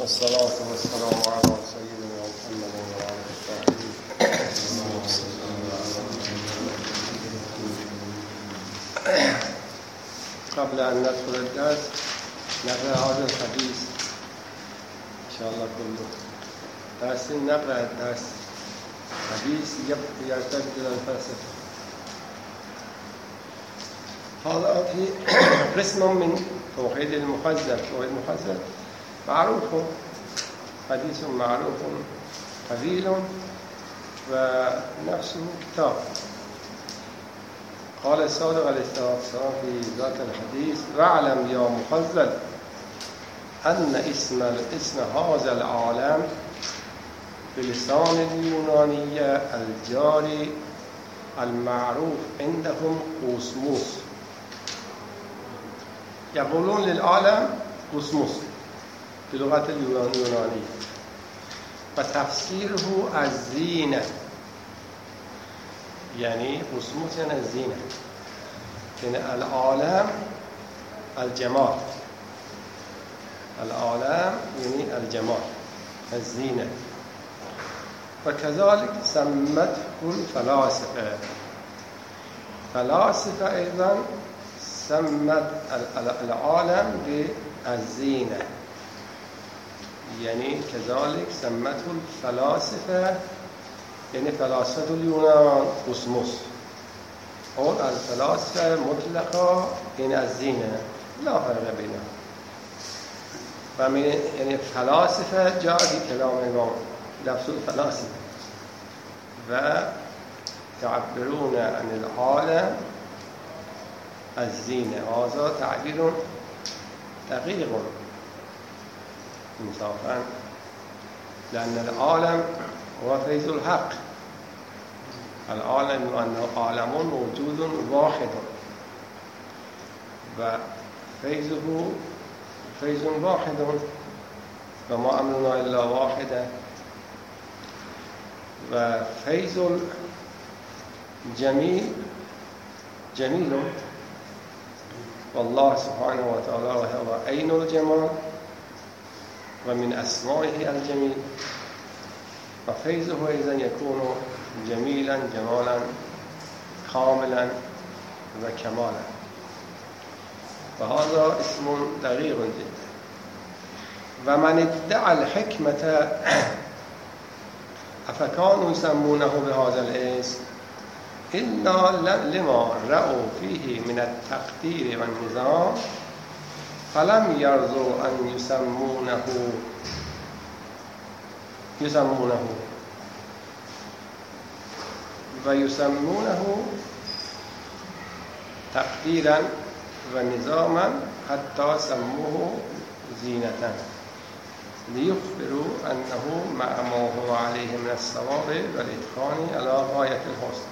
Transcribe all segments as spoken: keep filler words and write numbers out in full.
والصلاة والسلام على سيدنا محمد وعلى آله قبل أن ندخل الدرس نقرأ هذا الحديث إن شاء الله كله. درس نقرأ الدرس حديث يرتبط إلى الفلسفة. هذا في قسم من توحيد المخزن. توحيد المخزن معروف، حديث معروف طويل ونفسه كتاب. قال الصادق عليه الصلاة والسلام في ذات الحديث: واعلم يا مخزن أن اسم اسم هذا العالم بلسان اليونانية الجاري المعروف عندهم قوسموس. يقولون للعالم قوسموس بلغة اليونانية، فتفسيره الزينة، يعني قوسموس يعني الزينة، يعني العالم الجمال، العالم يعني الجمال الزينة. وكذلك سمته الفلاسفة، فلاسفة أيضا سمت العالم بالزينة، يعني كذلك سمته الفلاسفة، يعني فلاسفة اليونان قوسموس، أو الفلاسفة مطلقة يعني الزينة، لا فرق بينهم. فمن يعني فلاسفة جاء في كلام الإمام لفظ الفلاسفة، ويعبرون عن العالم الزينة. هذا تعبير دقيق انصافا، لأن العالم هو فيض الحق. العالم أنه عالم موجود واحد، وفيضه فيض واحد، وما أمرنا إلا واحدة. وفيض الجميل جميل، والله سبحانه وتعالى هو عين الجمال، ومن أسمائه الجميل. وفيضه أيضا يكون جميلا جمالا كاملا وكمالا. وهذا اسم دقيق جدا. ومن ادعى الحكمة أفكانوا يسمونه بهذا الاسم إلا لما رأوا فيه من التقدير والنظام، فلم يرضوا أن يسمونه يسمونه ويسمونه تقديرا ونظاما، حتى سموه زينة، ليخبروا أنه مع ما هو عليه من الصواب والإتقان على غاية الحسن.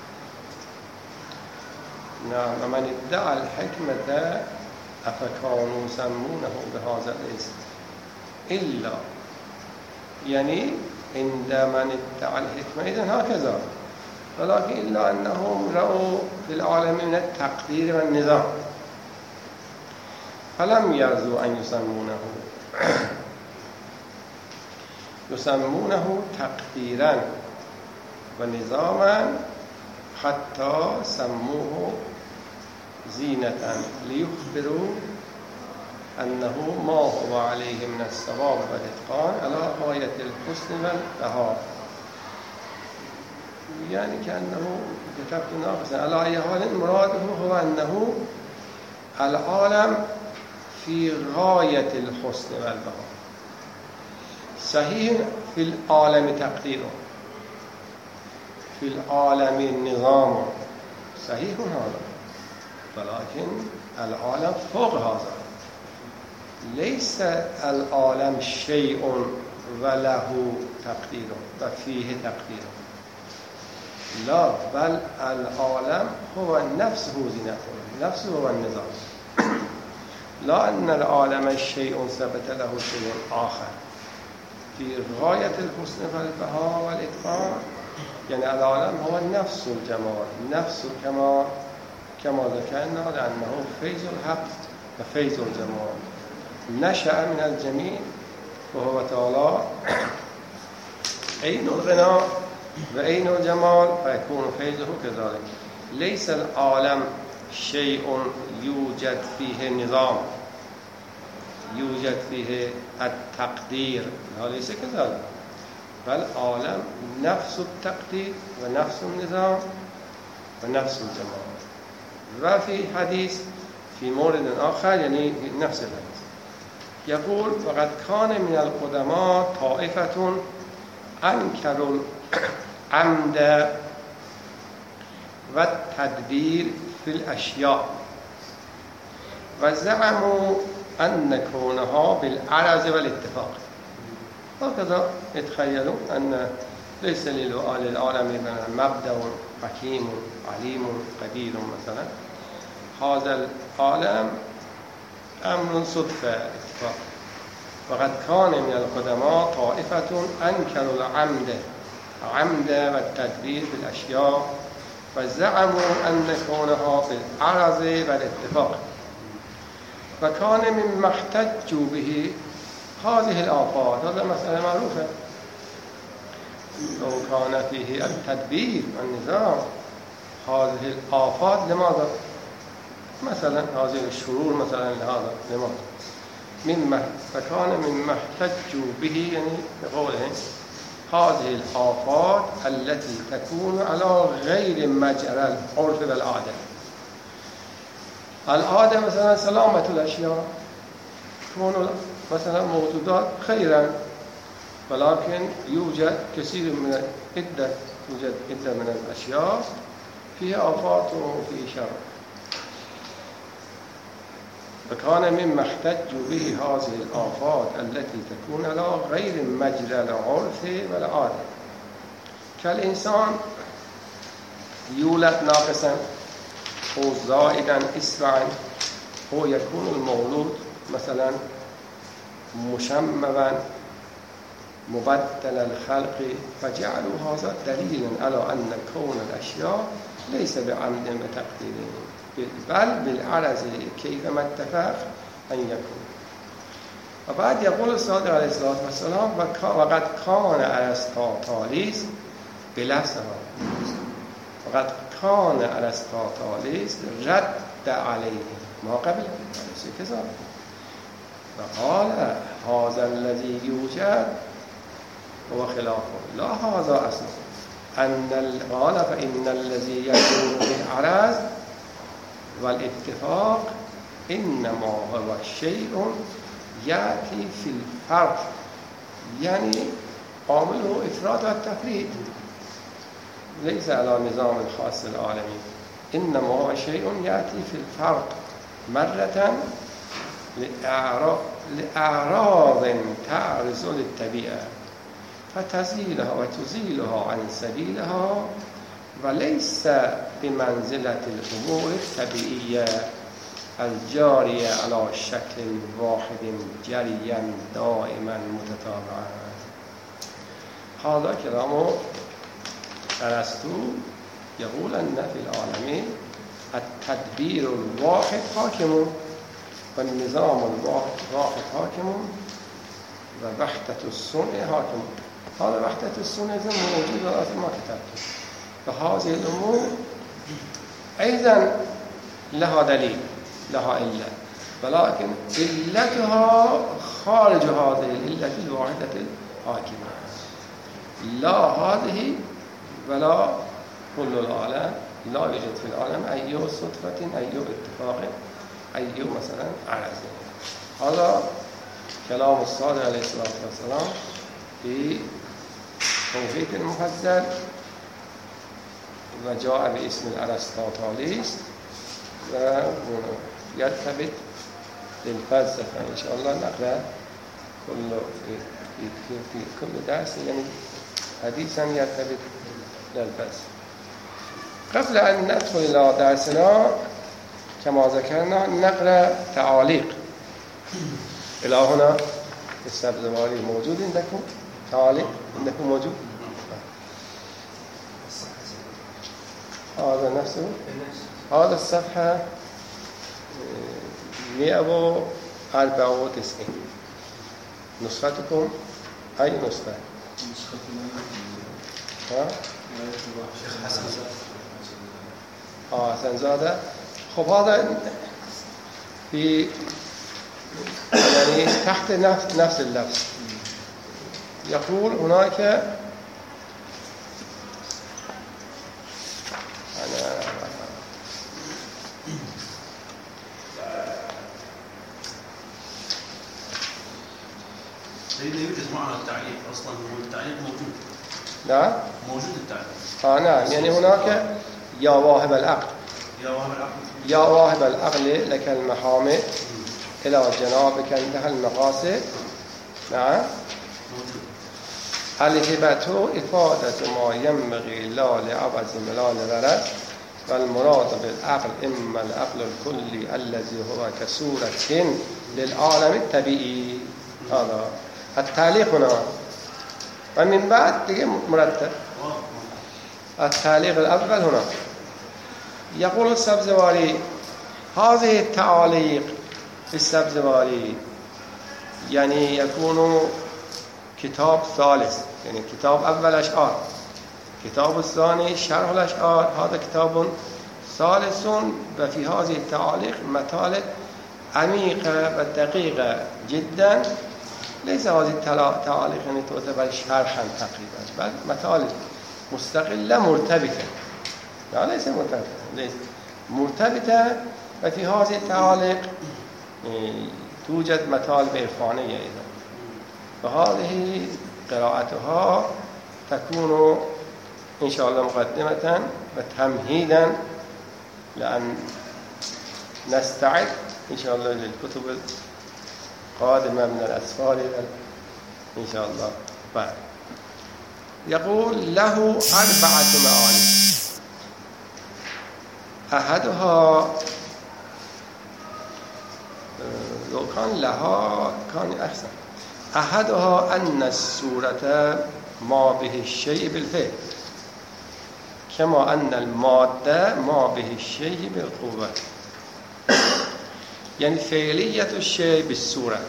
نعم. ومن ادعى الحكمة أفكانوا يسمونه بهذا الاسم إلا، يعني عند من ادعى الحكمة إذن هكذا، ولكن إلا أنهم رأوا في العالم من التقدير والنظام، فلم يرضوا أن يسمونه يسمونه تقديرا ونظاما، حتى سموه زينة، ليخبروا أنه ما هو عليه من الصواب والإتقان على غاية الحسن والبهاء. يعني كأنه كتبت ناقصا. على أي حال مراده هو أنه العالم في غاية الحسن والبهاء. صحيح في العالم تقديره، في العالم النظام، صحيح هذا، ولكن العالم فوق هذا. ليس العالم شيء وله تقدير وفيه تقدير، لا، بل العالم هو نفسه زينته، نفسه هو النظام. لا أن العالم شيء ثبت له شيء آخر في غاية الحسن والبهاء والإتقان. يعني العالم هو نفس الجمال، نفس الكمال، كما ذكرنا، لأنه فيض الحق وفيض الجمال، نشأ من الجميل وهو تعالى عين الغنى وعين الجمال فيكون فيضه كذلك. ليس العالم شيء يوجد فيه نظام يوجد فيه التقدير، لا ليس كذلك، بل عالم نفس التقدير ونفس النظام ونفس الجمال. وفي حديث في مورد آخر يعني نفس الحديث يقول وقد كان من القدماء طائفة أنكروا العمد والتدبير في الأشياء وزعموا أن كونها بالعرض والاتفاق. هكذا يتخيلوا أن ليس للعالم مبدأ حكيم عليم قدير مثلا، هذا العالم أمر صدفة اتفاق. وقد كان من القدماء طائفة أنكروا العمد عمد والتدبير في الأشياء وزعموا أن كونها بالعرض والاتفاق. وكان مما احتجوا به هذه الآفات، هذا مسألة معروفة، لو كان فيه التدبير والنظام هذه الآفات لماذا؟ مثلا هذه الشرور مثلا لهذا لماذا؟ مما فكان مما احتجوا به يعني بقولهم هذه الآفات التي تكون على غير مجرى العرف والعادة. العادة مثلا سلامة الأشياء، تكون مثلا موجودات خيرا، ولكن يوجد كثير من عدة يوجد عدة من الأشياء فيها آفات وفيه شر. فكان مما احتجوا به هذه الآفات التي تكون على غير مجرى العرف والعادة، كالإنسان يولد ناقصا أو زائدا إسرعا، أو يكون المولود مثلا مشمما مبدل الخلق، فجعلوا هذا دليلا على أن كون الأشياء ليس بعمد وتقدير بل بالعرض كيفما اتفق أن يكون. وبعد يقول الصادق عليه الصلاة والسلام وقد كان أرسطاطاليس بلفظه وقد كان أرسطاطاليس رد عليه ما قبل كذا وقال هذا الذي يوجد هو خلافه لا هذا أصله، أن قال فإن الذي يكون بالعرض والاتفاق إنما هو شيء يأتي في الفرد، يعني عامله إفراد والتفريد ليس على نظام الخاص العالمي، إنما هو شيء يأتي في الفرد مرة لأعراض تعرض للطبيعة فتزيلها وتزيلها عن سبيلها، وليس بمنزلة الأمور الطبيعية الجارية على شكل واحد جريا دائما متتابعا. هذا كلام أرسطو يقول أن في العالم التدبير الواحد حاكم والنظام الواحد حاكم ووحدة الصنع حاكم. هذا وحدة الصنع موجود لازم ما كتبته. فهذه الأمور أيضا لها دليل لها علة، ولكن علتها خارج هذه العلة الواحدة الحاكمة، لا هذه ولا كل العالم، لا يوجد في العالم أي صدفة أي اتفاق أي مثلا عرض. هذا كلام الصادق عليه الصلاة والسلام في توحيد المحذر، وجاء باسم الأرسطاطاليس ويرتبط للفلسفة. إن شاء الله نقرأ كل في, في, في كل درس يعني حديثا يرتبط للفلسفة. قبل أن ندخل إلى درسنا كما ذكرنا نقرأ تعاليق. إلى هنا السبزواري موجود عندكم؟ تعاليق عندكم موجود؟ هذا نفسه، هذا الصفحة مئة وأربعة وتسعين نسختكم أي نسخة؟ ها؟ آه حسن زاده. خب هذا في يعني تحت نفس نفس اللفظ يقول هناك أنا سيدنا يوجد معنا التعليق أصلا، هو التعليق موجود. نعم موجود التعليق. آه نعم، يعني هناك يا واهب العقل يا واهب العقل يا واهب العقل لك المحامد إلى جنابك انتهى المقاصد. نعم موجود. الهبة إفادة ما ينبغي لا لعبث ولا لغرض، والمراد بالعقل إما العقل الكلي الذي هو كصورة للعالم الطبيعي. هذا التعليق هنا، ومن بعد دیگه مرتب. التعليق الأول هنا يقول السبزواري هذه التعاليق في السبزواري يعني يكون كتاب ثالث، يعني كتاب أول أشعار، كتاب الثاني شرح الأشعار، هذا كتاب ثالث. وفي هذه التعاليق مطالب عميقة ودقيقة جدا. ليس هذه التعاليق يعني تعتبر شرحا تقريبا، بل مطالب مستقلة مرتبطة، لا ليس مرتبطة، ليس مرتبطة. وفي هذه التعاليق توجد مطالب عرفانية أيضا، وهذه قراءتها تكون إن شاء الله مقدمة وتمهيدا لأن نستعد إن شاء الله للكتب القادمة من الأسفار إن شاء الله. بعد يقول له أربعة معاني، أحدها لو كان لها كان أحسن. أحدها أن الصورة ما به الشيء بالفعل، كما أن المادة ما به الشيء بالقوة، يعني فعلية الشيء بالصورة،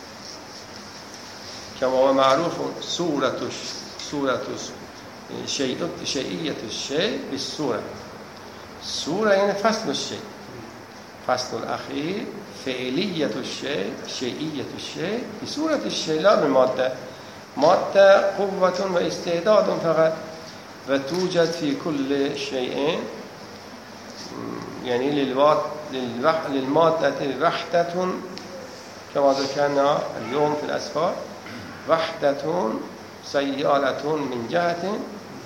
كما هو معروف صورة صورة شيء شيئية الشيء بالصورة. الصورة يعني فصل الشيء، فصل الأخير فعلية الشيء شيئية الشيء بصورة الشيء لا بالمادة. مادة قوة واستعداد فقط، وتوجد في كل شيء، يعني للمادة وحدة كما ذكرنا اليوم في الأسفار، وحدة سيالة من جهة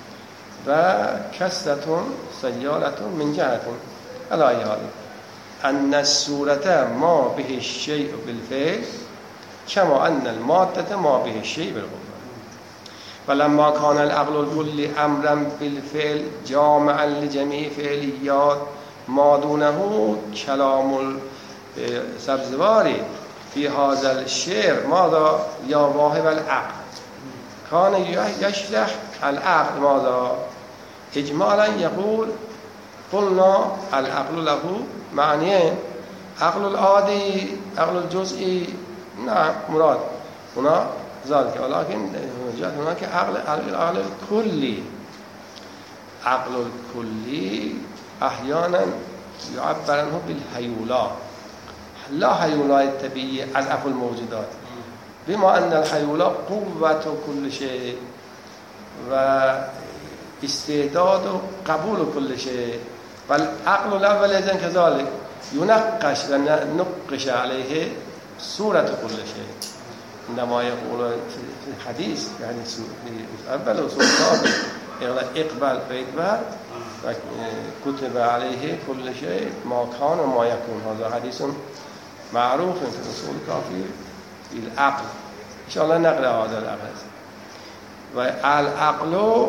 وكسرة سيالة من جهة. على هذا أن الصورة ما به الشيء بالفعل، كما أن المادة ما به الشيء بالقوة. فلما كان العقل الكلي أمرا بالفعل جامعا لجميع فعليات ما دونه، كلام السبزواري في هذا الشعر ماذا؟ يا واهب العقل كان يشرح العقل ماذا؟ إجمالا يقول قلنا العقل له معنيين، عقل العادي عقل الجزئي، نعم مراد هنا ذلك، ولكن هناك عقل العقل الكلي. عقل الكلي أحيانا يعبر عنه بالهيولات، لا هيولات طبيعية أضعف الموجودات، بما أن الهيولات قوة كل شيء واستعداد وقبول كل شيء، فالعقل الأول إذن كذلك ينقش وننقش عليه صورة كل شيء. عندما يقول في الحديث يعني أول وصول ثابت اقبل فاقبل كتب عليه كل شيء ما كان وما يكون. هذا حديث معروف في الأصول الكافي في العقل. إن شاء الله نقرأ هذا العقل. والعقل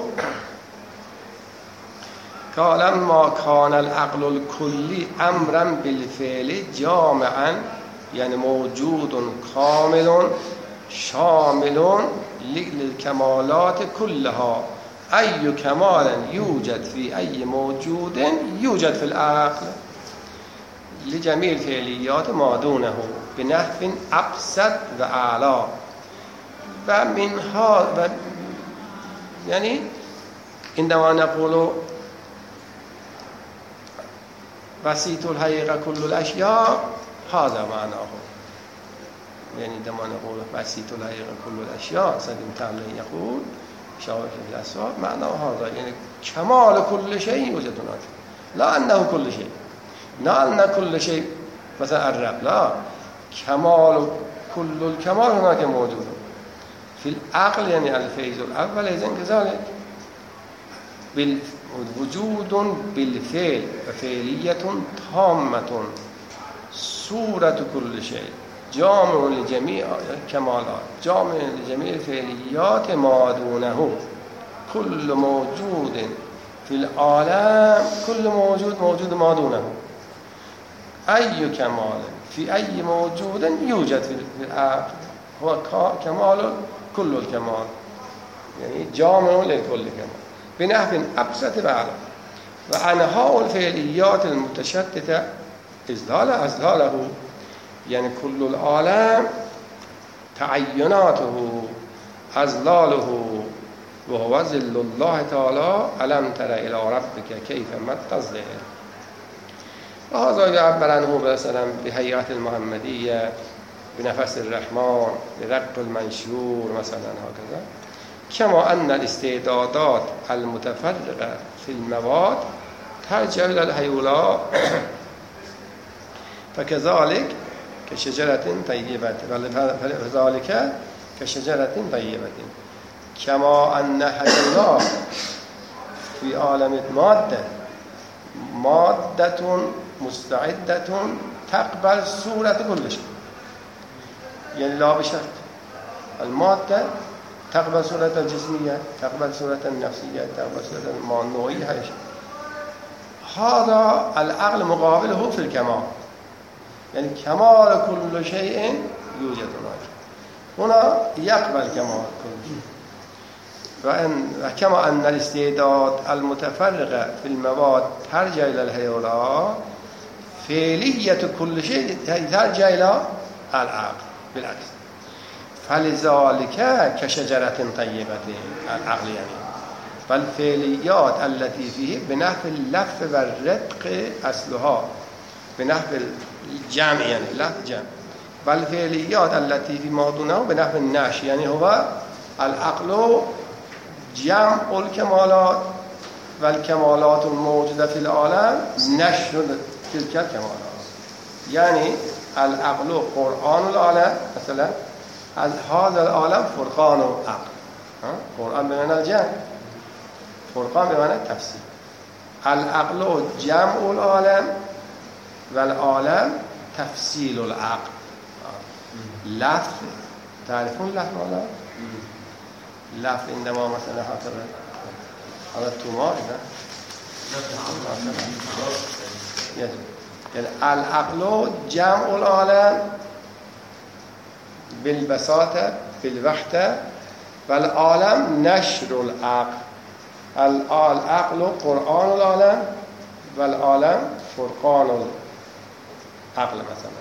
قال ما كان العقل الكلي أمرا بالفعل جامعا، يعني موجود كامل شامل للكمالات كلها. أي كمال يوجد في أي موجود يوجد في العقل لجميع الفعليات ما دونه بنحو أبسط وأعلى. و منها و یعنی عندما نقول وسيط الحقيقة كل الأشياء هذا معناه، يعني عندما نقول وسيط الحقيقة كل الأشياء سليم تعالى يقول شاوف في الأسباب معناه هذا، يعني كمال كل شيء يوجد هناك، لا أنه كل شيء، لا أن كل شيء مثلا الرب، لا، كمال كل الكمال هناك موجود في العقل، يعني الفيز الأول إذن كذلك وجود بالفعل وفعلية تامة صورة كل شيء جامع لجميع كمالات جامع لجميع الفعليات ما دونه، كل موجود في العالم كل موجود موجود ما دونه، أي كمال في أي موجود يوجد في العقل هو كمال كل الكمال، يعني جامع لكل كمال بنحو أبسط وأعلى. وأنواع الفعليات المتشتتة إذلال أذلاله، يعني كل العالم تعيناته أذلاله وهو ظل الله تعالى ألم تر إلى ربك كيف مد الظل. وهذا يعبر عنه مثلا بهيئة المحمدية بنفس الرحمن برق المنشور مثلا هكذا. كما أن الاستعدادات المتفرقة في المواد ترجع إلى الهيولاء فكذلك كشجرة طيبة، فذلك كشجرة طيبة، كما أن هيولاء في عالم المادة مادة مستعدة تقبل صورة كل شيء، يعني لا بشرط المادة تقبل صورة الجسمية، تقبل صورة النفسية، تقبل صورة المعنوية، هاي شيء. هذا العقل مقابله في الكمال، يعني كمال كل شيء يوجد هناك، هنا يقبل كمال كل شيء. وأن كما أن الاستعداد المتفرقة في المواد ترجع إلى الهيولاء، فعلية كل شيء ترجع إلى العقل بالعكس. فلذلك كشجرة طيبة العقل، يعني فالفعليات التي فيه بنحو اللف والرتق أصلها، بنحو الجمع يعني لف جمع، والفعليات التي في ما دونه بنحو النشر، يعني هو العقل جمع الكمالات والكمالات الموجودة في العالم نشر تلك الكمالات، يعني العقل قرآن العالم مثلا، هذا العالم فرقان العقل، قرآن بمعنى الجمع، فرقان بمعنى التفسير، العقل جمع العالم والعالم تفصيل العقل. لفظ تعرفون لفظ ولا؟ لفظ عندما مثلا هكذا على التمار يعني العقل جمع العالم بالبساطة بالوحدة، والعالم نشر العقل، العقل قرآن العالم والعالم فرقان العقل مثلا.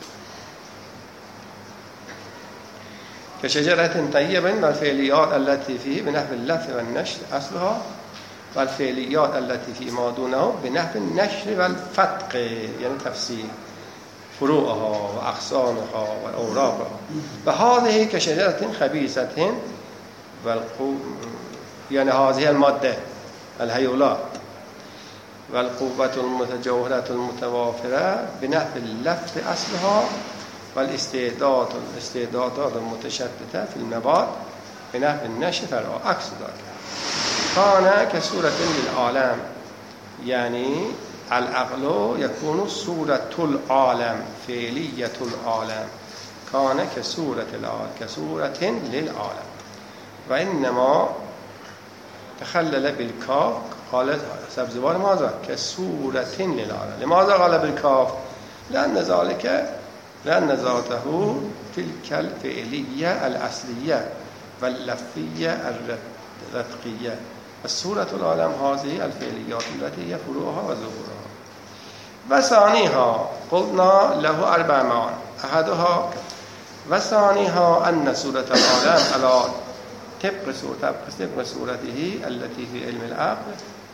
كشجرة طيبة والفعليات التي فيه بنحو اللف والنشر أصلها، والفعليات التي في ما دونه بنحو النشر والفتق، يعني تفسير فروعها وأقسامها وأوراقها. وهذه كشجرة خبيثة والقو... يعني هذه المادة الهيولاء والقوة المتجوهرة المتوافرة بنحو اللف أصلها، والاستعداد الاستعدادات المتشتتة في النبات بنحو النشر فرع عكس ذلك. كان كصورة للعالم، يعني العقل يكون صورة العالم، فعلية العالم، كان كصورة العالم كصورة للعالم. وإنما تخلل بالكاف قالت سبزوار ماذا؟ كصورة للعالم. لماذا قال بالكاف؟ لأن ذلك لأن ذاته تلك الفعلية الأصلية واللفية الرتقية. الصورة العالم هذه الفعليات التي هي فروعها وظهورها. وثانيها قلنا له أربع معاني، أحدها و ثانیها ان صورت العالم علی طبق طبق صورته التي في علم العقل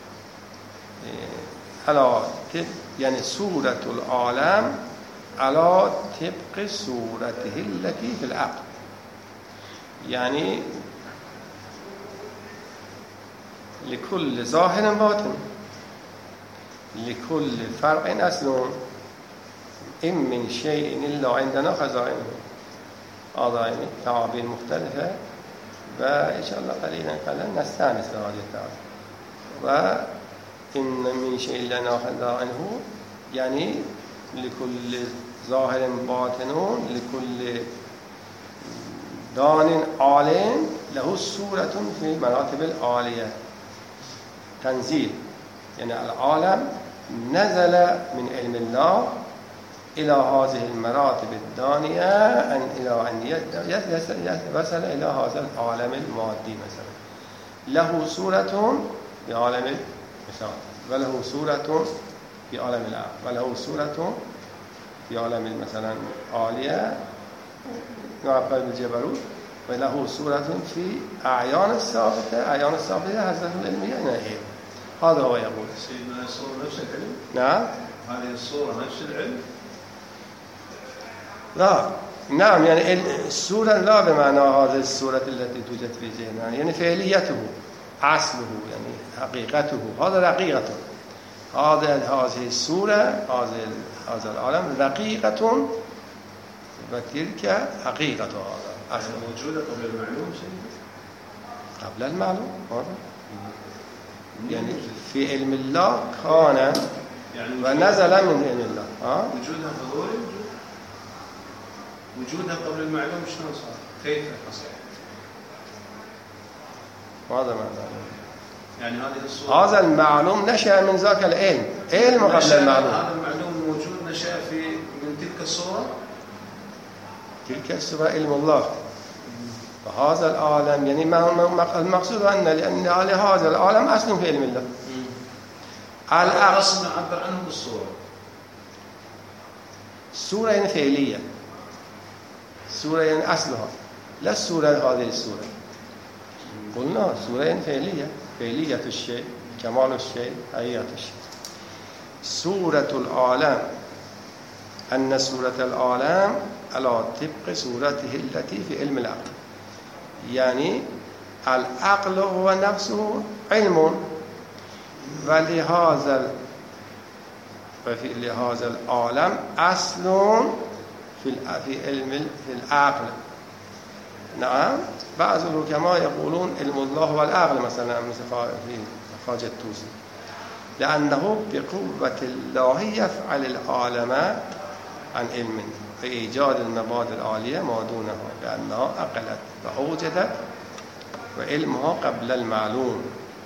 علی طبق یعنی صورت العالم علی طبق صورته التي في العقل، یعنی لكل ظاهر باطن لكل فرع اصل إن من شيء إلا عندنا خزائنه. هذا يعني تعابير مختلفة وإن شاء الله قليلا قليلا نستأنس بهذه التعابير. وإن من شيء إلا عندنا خزائنه يعني لكل ظاهر باطن لكل دان عالم له صورة في مراتب العالية تنزيل، يعني العالم نزل من علم الله إلى هذه المراتب الدانية أن إلى أن وصل إلى هذا العالم المادي مثلا، له صورة في عالم المثال وله صورة في عالم العقل وله صورة في عالم مثلا عالية نعبر بالجبروت وله صورة في أعيان الثابتة أعيان الثابتة هذا العلمية نهي. هذا هو يقول سيدنا الصورة نفس العلم. نعم هذه الصورة نفس العلم. لا نعم يعني الصورة لا بمعنى هذه الصورة التي توجد في ذهننا، يعني فعليته أصله يعني حقيقته، هذا رقيقة، هذا هذه الصورة هذا هذا العالم رقيقة وتلك حقيقة هذا أصله. موجودة قبل المعلوم سيدنا؟ قبل المعلوم هذا يعني في علم الله كان يعني ونزل من علم الله. ها وجودها حضوري وجودها قبل المعلوم شلون صار؟ كيف حصل؟ هذا معناه يعني هذه الصورة هذا المعلوم نشأ من ذاك العلم، علم قبل المعلوم. هذا المعلوم موجود نشأ في من تلك الصورة. تلك الصورة علم الله. فهذا العالم يعني المقصود أن لأن هذا العالم أصل في علم الله. الأصل نعبر عنه بالصورة. الصورة يعني فعلية. الصورة يعني أصلها لا الصورة هذه الصورة. قلنا الصورة يعني فعلية، فعلية الشيء، كمال الشيء، حقيقة الشيء. صورة العالم أن صورة العالم على طبق صورته التي في علم العقل، يعني العقل هو نفسه علم ولهذا وفي لهذا العالم أصل في في علم في العقل. نعم بعض الحكماء يقولون علم الله هو العقل مثلا مثل في خواجة الطوسي، لأنه بقوة الله يفعل العالم عن علم فإيجاد المبادئ العالية ما دونها، لأنها أقلت وأوجدت وعلمها قبل المعلوم،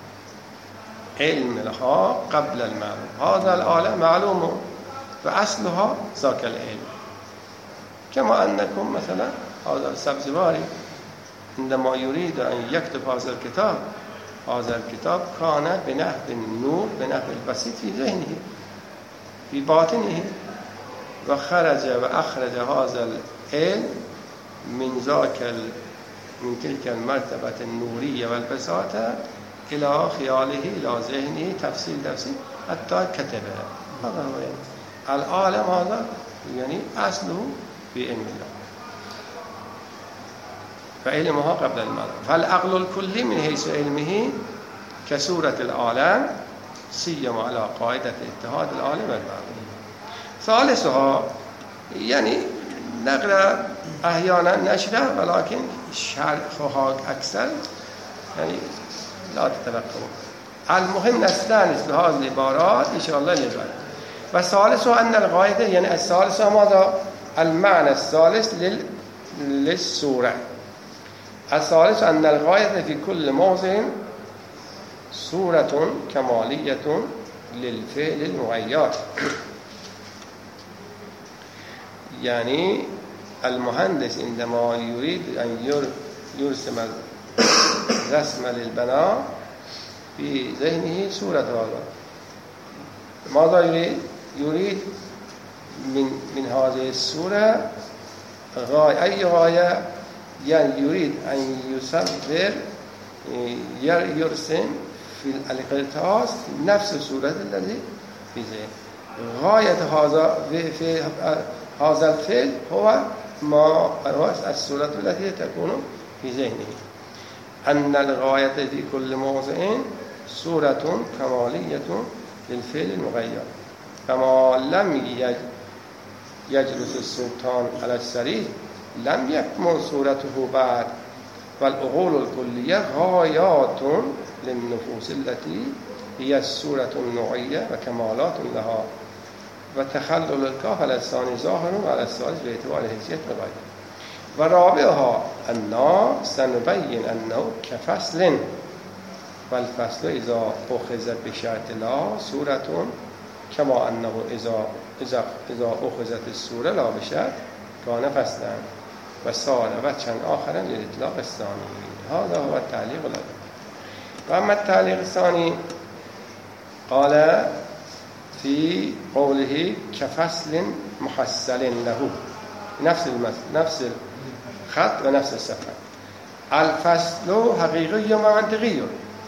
علمها قبل المعلوم. هذا العالم معلوم فأصلها ذاك العلم. كما أنكم مثلا هذا السبزواري عندما يريد أن يكتب هذا الكتاب، هذا الكتاب كان بنحو النور بنحو البسيط في ذهنه في باطنه، وخرج وأخرج هذا العلم من ذاك من تلك المرتبة النورية والبساطة إلى خياله إلى ذهنه تفصيل تفصيل حتى كتبه. هذا هو يعني العالم هذا يعني أصله في علم الله فعلمها قبل المعلوم. فالعقل الكلي من حيث علمه كسورة العالم سيما على قاعدة اتحاد العالم والمعلوم. ثالثها يعني نقرأ أحيانا نشرة ولكن شرحها أكثر يعني لا تتوقعوا. المهم نستأنس بهذه العبارات إن شاء الله للغاية. والثالثها أن الغاية يعني الثالثة ماذا؟ المعنى الثالث لل... للسورة. الثالث أن الغاية في كل موضع صورة كمالية للفعل المغير. يعني المهندس عندما يريد أن يرسم رسم للبناء في ذهنه صورة هذا، ماذا يريد؟ يريد من من هذه الصورة غاية أي غاية يعني يريد أن يصور يرسم في القرطاس نفس الصورة التي في ذهن. غاية هذا في هذا الفعل هو ما الصورة التي تكون في ذهنه. أن الغاية في كل موضع صورة كمالية للفعل المغير، كما لم يجلس السلطان على السرير لم يكمل صورته بعد، والعقول الكلية غايات للنفوس التي هي الصورة النوعية وكمالات لها، وتخلل الكاف على الثاني ظاهر على الثالث باعتبار حيثية الغاية. ورابعها أننا سنبين أنه كفصل، والفصل إذا أخذ بشرط لا صورة، كما أنه إذا إذا إذا أخذت الصورة لا بشرط كان فصلا، وصار وجها آخرا للإطلاق الثاني. هذا هو التعليق الأول. وأما التعليق الثاني قال في قوله كفصل محصل له، نفس المثل نفس الخط ونفس الصفحة. الفصل حقيقي ومنطقي،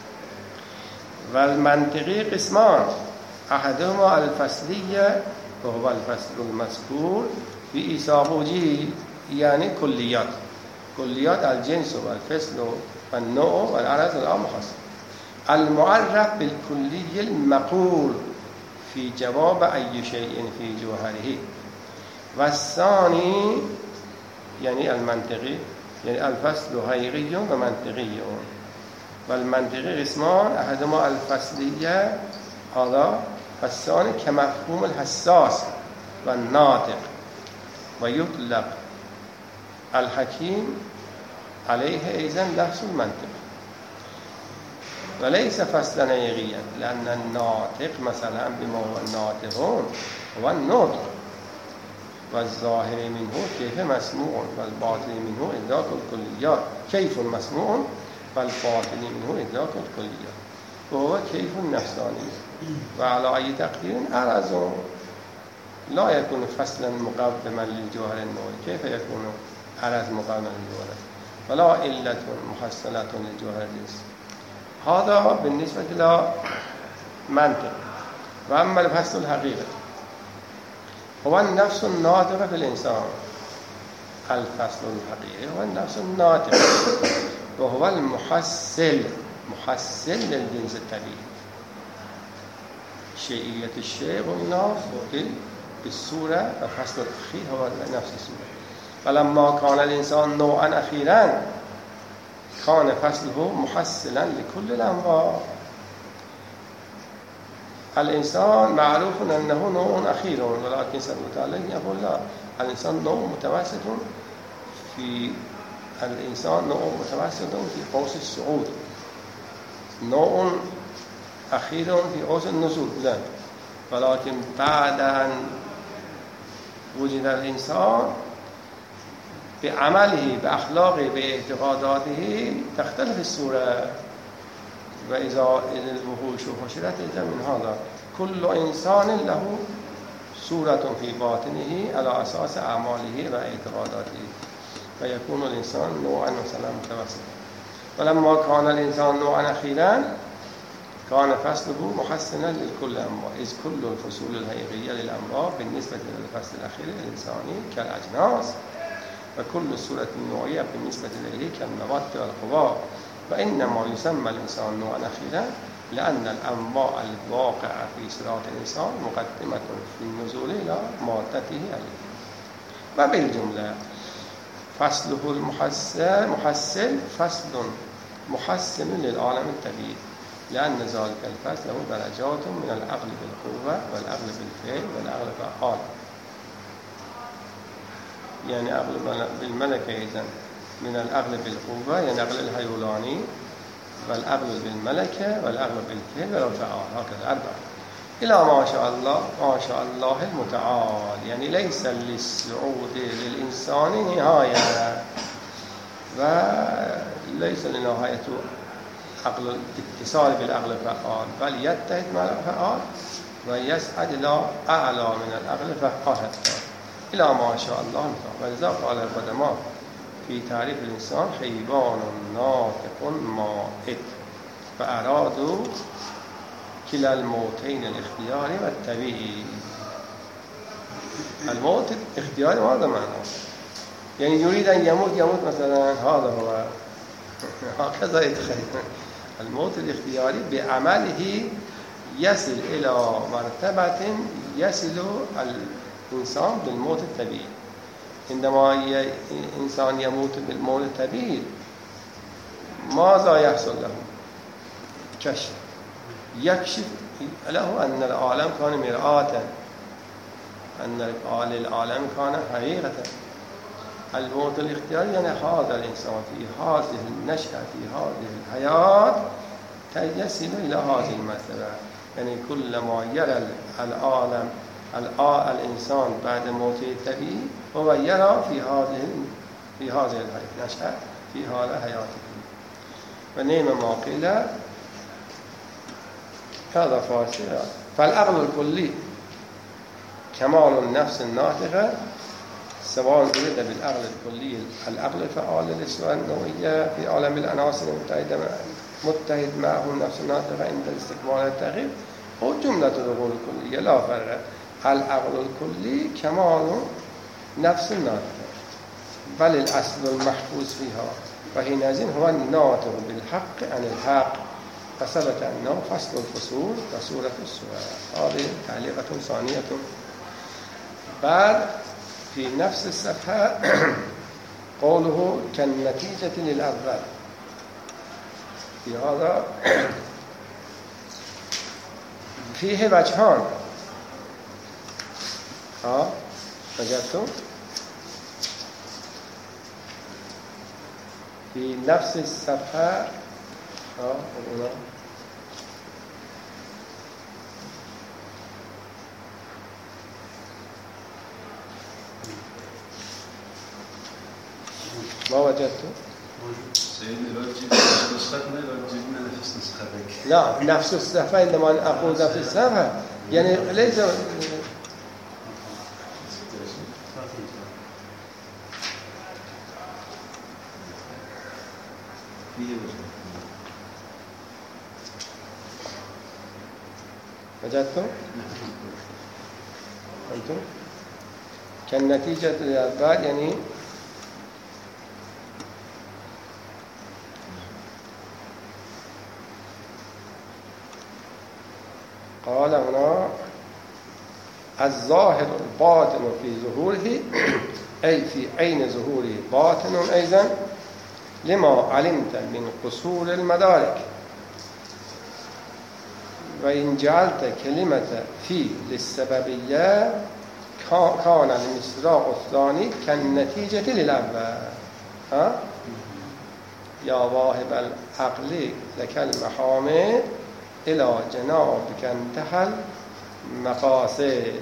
والمنطقي قسمان، أحدهما الفصلية وهو الفصل المذكور بإسابوجه يعني كليات كليات الجنس والفصل والنوع والعرض العام خاص، المعرف بالكلي المقول في جواب أي شيء في جوهره. والثاني يعني المنطقي يعني الفصل حقيقي ومنطقي، والمنطقي قسمان، أحدهما الفصلية هذا، والثاني كمفهوم الحساس والناطق. ويطلق الحكيم عليه أيضا لفظ المنطق، وليس فصلا حقيقيا، لأن الناطق مثلا بما هو الناطقون هو النطق، والظاهر منه كيف مسموع، والباطن منه إدراك الكليات، كيف مسموع والباطن منه إدراك الكليات، وهو كيف النفساني. وعلى أي تقدير أرز لا يكون فصلا مقدما للجوهر النوعي، كيف يكون أرز مقدما للجوهر، ولا علة محصلة للجوهر الجنسي. هذا بالنسبة إلى منطق. وأما الفصل الحقيقي هو النفس الناطقة في الإنسان. الفصل الحقيقي هو النفس الناطقة، وهو المحصل محصل للجنس الطبيعي. شيئية الشيء قلنا بالصورة، وفصل الأخير هو نفس الصورة. فلما كان الإنسان نوعا أخيرا كان فصله محصلا لكل الأنواع. الإنسان معروف أنه نوع أخير، ولكن سبحانه يقول لا، الإنسان نوع متوسط، في الإنسان نوع متوسط في قوس الصعود، نوع أخير في قوس النزول. لا، ولكن بعد أن وجد الإنسان بعمله بأخلاقه باعتقاداته تختلف الصورة. وإذا الوحوش حشرت إذا من هذا كل إنسان له صورة في باطنه على أساس أعماله واعتقاداته، فيكون الإنسان نوعا مثلا متوسطا. ولما كان الإنسان نوعا أخيرا كان فصله محسنا لكل الأنواع، إذ كل الفصول الحقيقية للأنواع بالنسبة للفصل الأخير الإنساني كالأجناس، وكل الصورة النوعية بالنسبة إليه كالنبات والخضار. وإنما يسمى الإنسان نوعا أخيرا لأن الأنواع الواقعة في صراط الإنسان مقدمة في النزول إلى مادته عليه. وبالجملة فصله المحسن محسن فصل محسن للعالم الطبيعي، لأن ذلك الفصل له درجات من العقل بالقوة والعقل بالفعل والعقل بالحال. يعني عقل بالملكة إذن من العقل بالقوة يعني عقل الحيواني، والعقل بالملكة والعقل بالفعل والفعال، هكذا أربعة إلى ما شاء الله ما شاء الله المتعال. يعني ليس للصعود للإنسان نهاية، وليس لنهاية عقل الاتصال بالعقل الفعال، بل يتحد مع الفعال ويسعد إلى أعلى من العقل الفعال حتى. إلى ما شاء الله انتهى. ولذا قال القدماء في تعريف الإنسان حيوان ناطق مائت، فأرادوا كلا الموتين الاختياري والطبيعي. الموت اختياري ماذا معناه؟ يعني يريد أن يموت يموت مثلا، هذا هو هكذا يتخيل. الموت الاختياري بعمله يصل إلى مرتبة يصل الإنسان بالموت الطبيعي. عندما الإنسان يموت بالموت الطبيعي ماذا يحصل له؟ كشف، يكشف له أن العالم كان مرآة، أن العالم كان حقيقة. الموت الاختياري يعني هذا الإنسان في هذه النشأة في هذه الحياة يصل إلى هذه المرتبة. يعني كلما يرى العالم الإنسان بعد موته الطبيعي هو يرى في هذه في هذه النشأة في هذا حياته. ونعم ما قيل هذا فارسي. فالعقل الكلي كمال النفس الناطقة، سواء أريد بالعقل الكلي العقل الفعال للسوى النوعية في عالم العناصر المتحدة متحد معه النفس الناطقة عند الاستكمال التغيير، هو جملة العقول الكلية لا فرق. العقل الكلي كمال نفس الناطقة، بل الأصل المحفوظ فيها، وحينئذ هو الناطق بالحق عن الحق، فثبت أنه فصل الفصول وصورة الصور. هذه تعليقة ثانية. بعد في نفس الصفحة قوله كالنتيجة للأول. في هذا فيه وجهان. ها وجدتم في نفس الصفحة. ها هنا ما وجدته؟ سيدنا لو تجيب نسختنا لو جبنا نفس نسختك. لا نفس الصفحة. عندما أقول نفس الصفحة يعني ليس وجدتم؟ أنتم؟ كالنتيجة للأسباب يعني قال هنا الظاهر الباطن في ظهوره أي في عين ظهوره باطن أيضا لما علمت من قصور المدارك. وإن جعلت كلمة في للسببية كان المصداق الثاني كالنتيجة للأول. ها يا واهب العقل لك المحامد إلى جنابك انتهى المقاصد.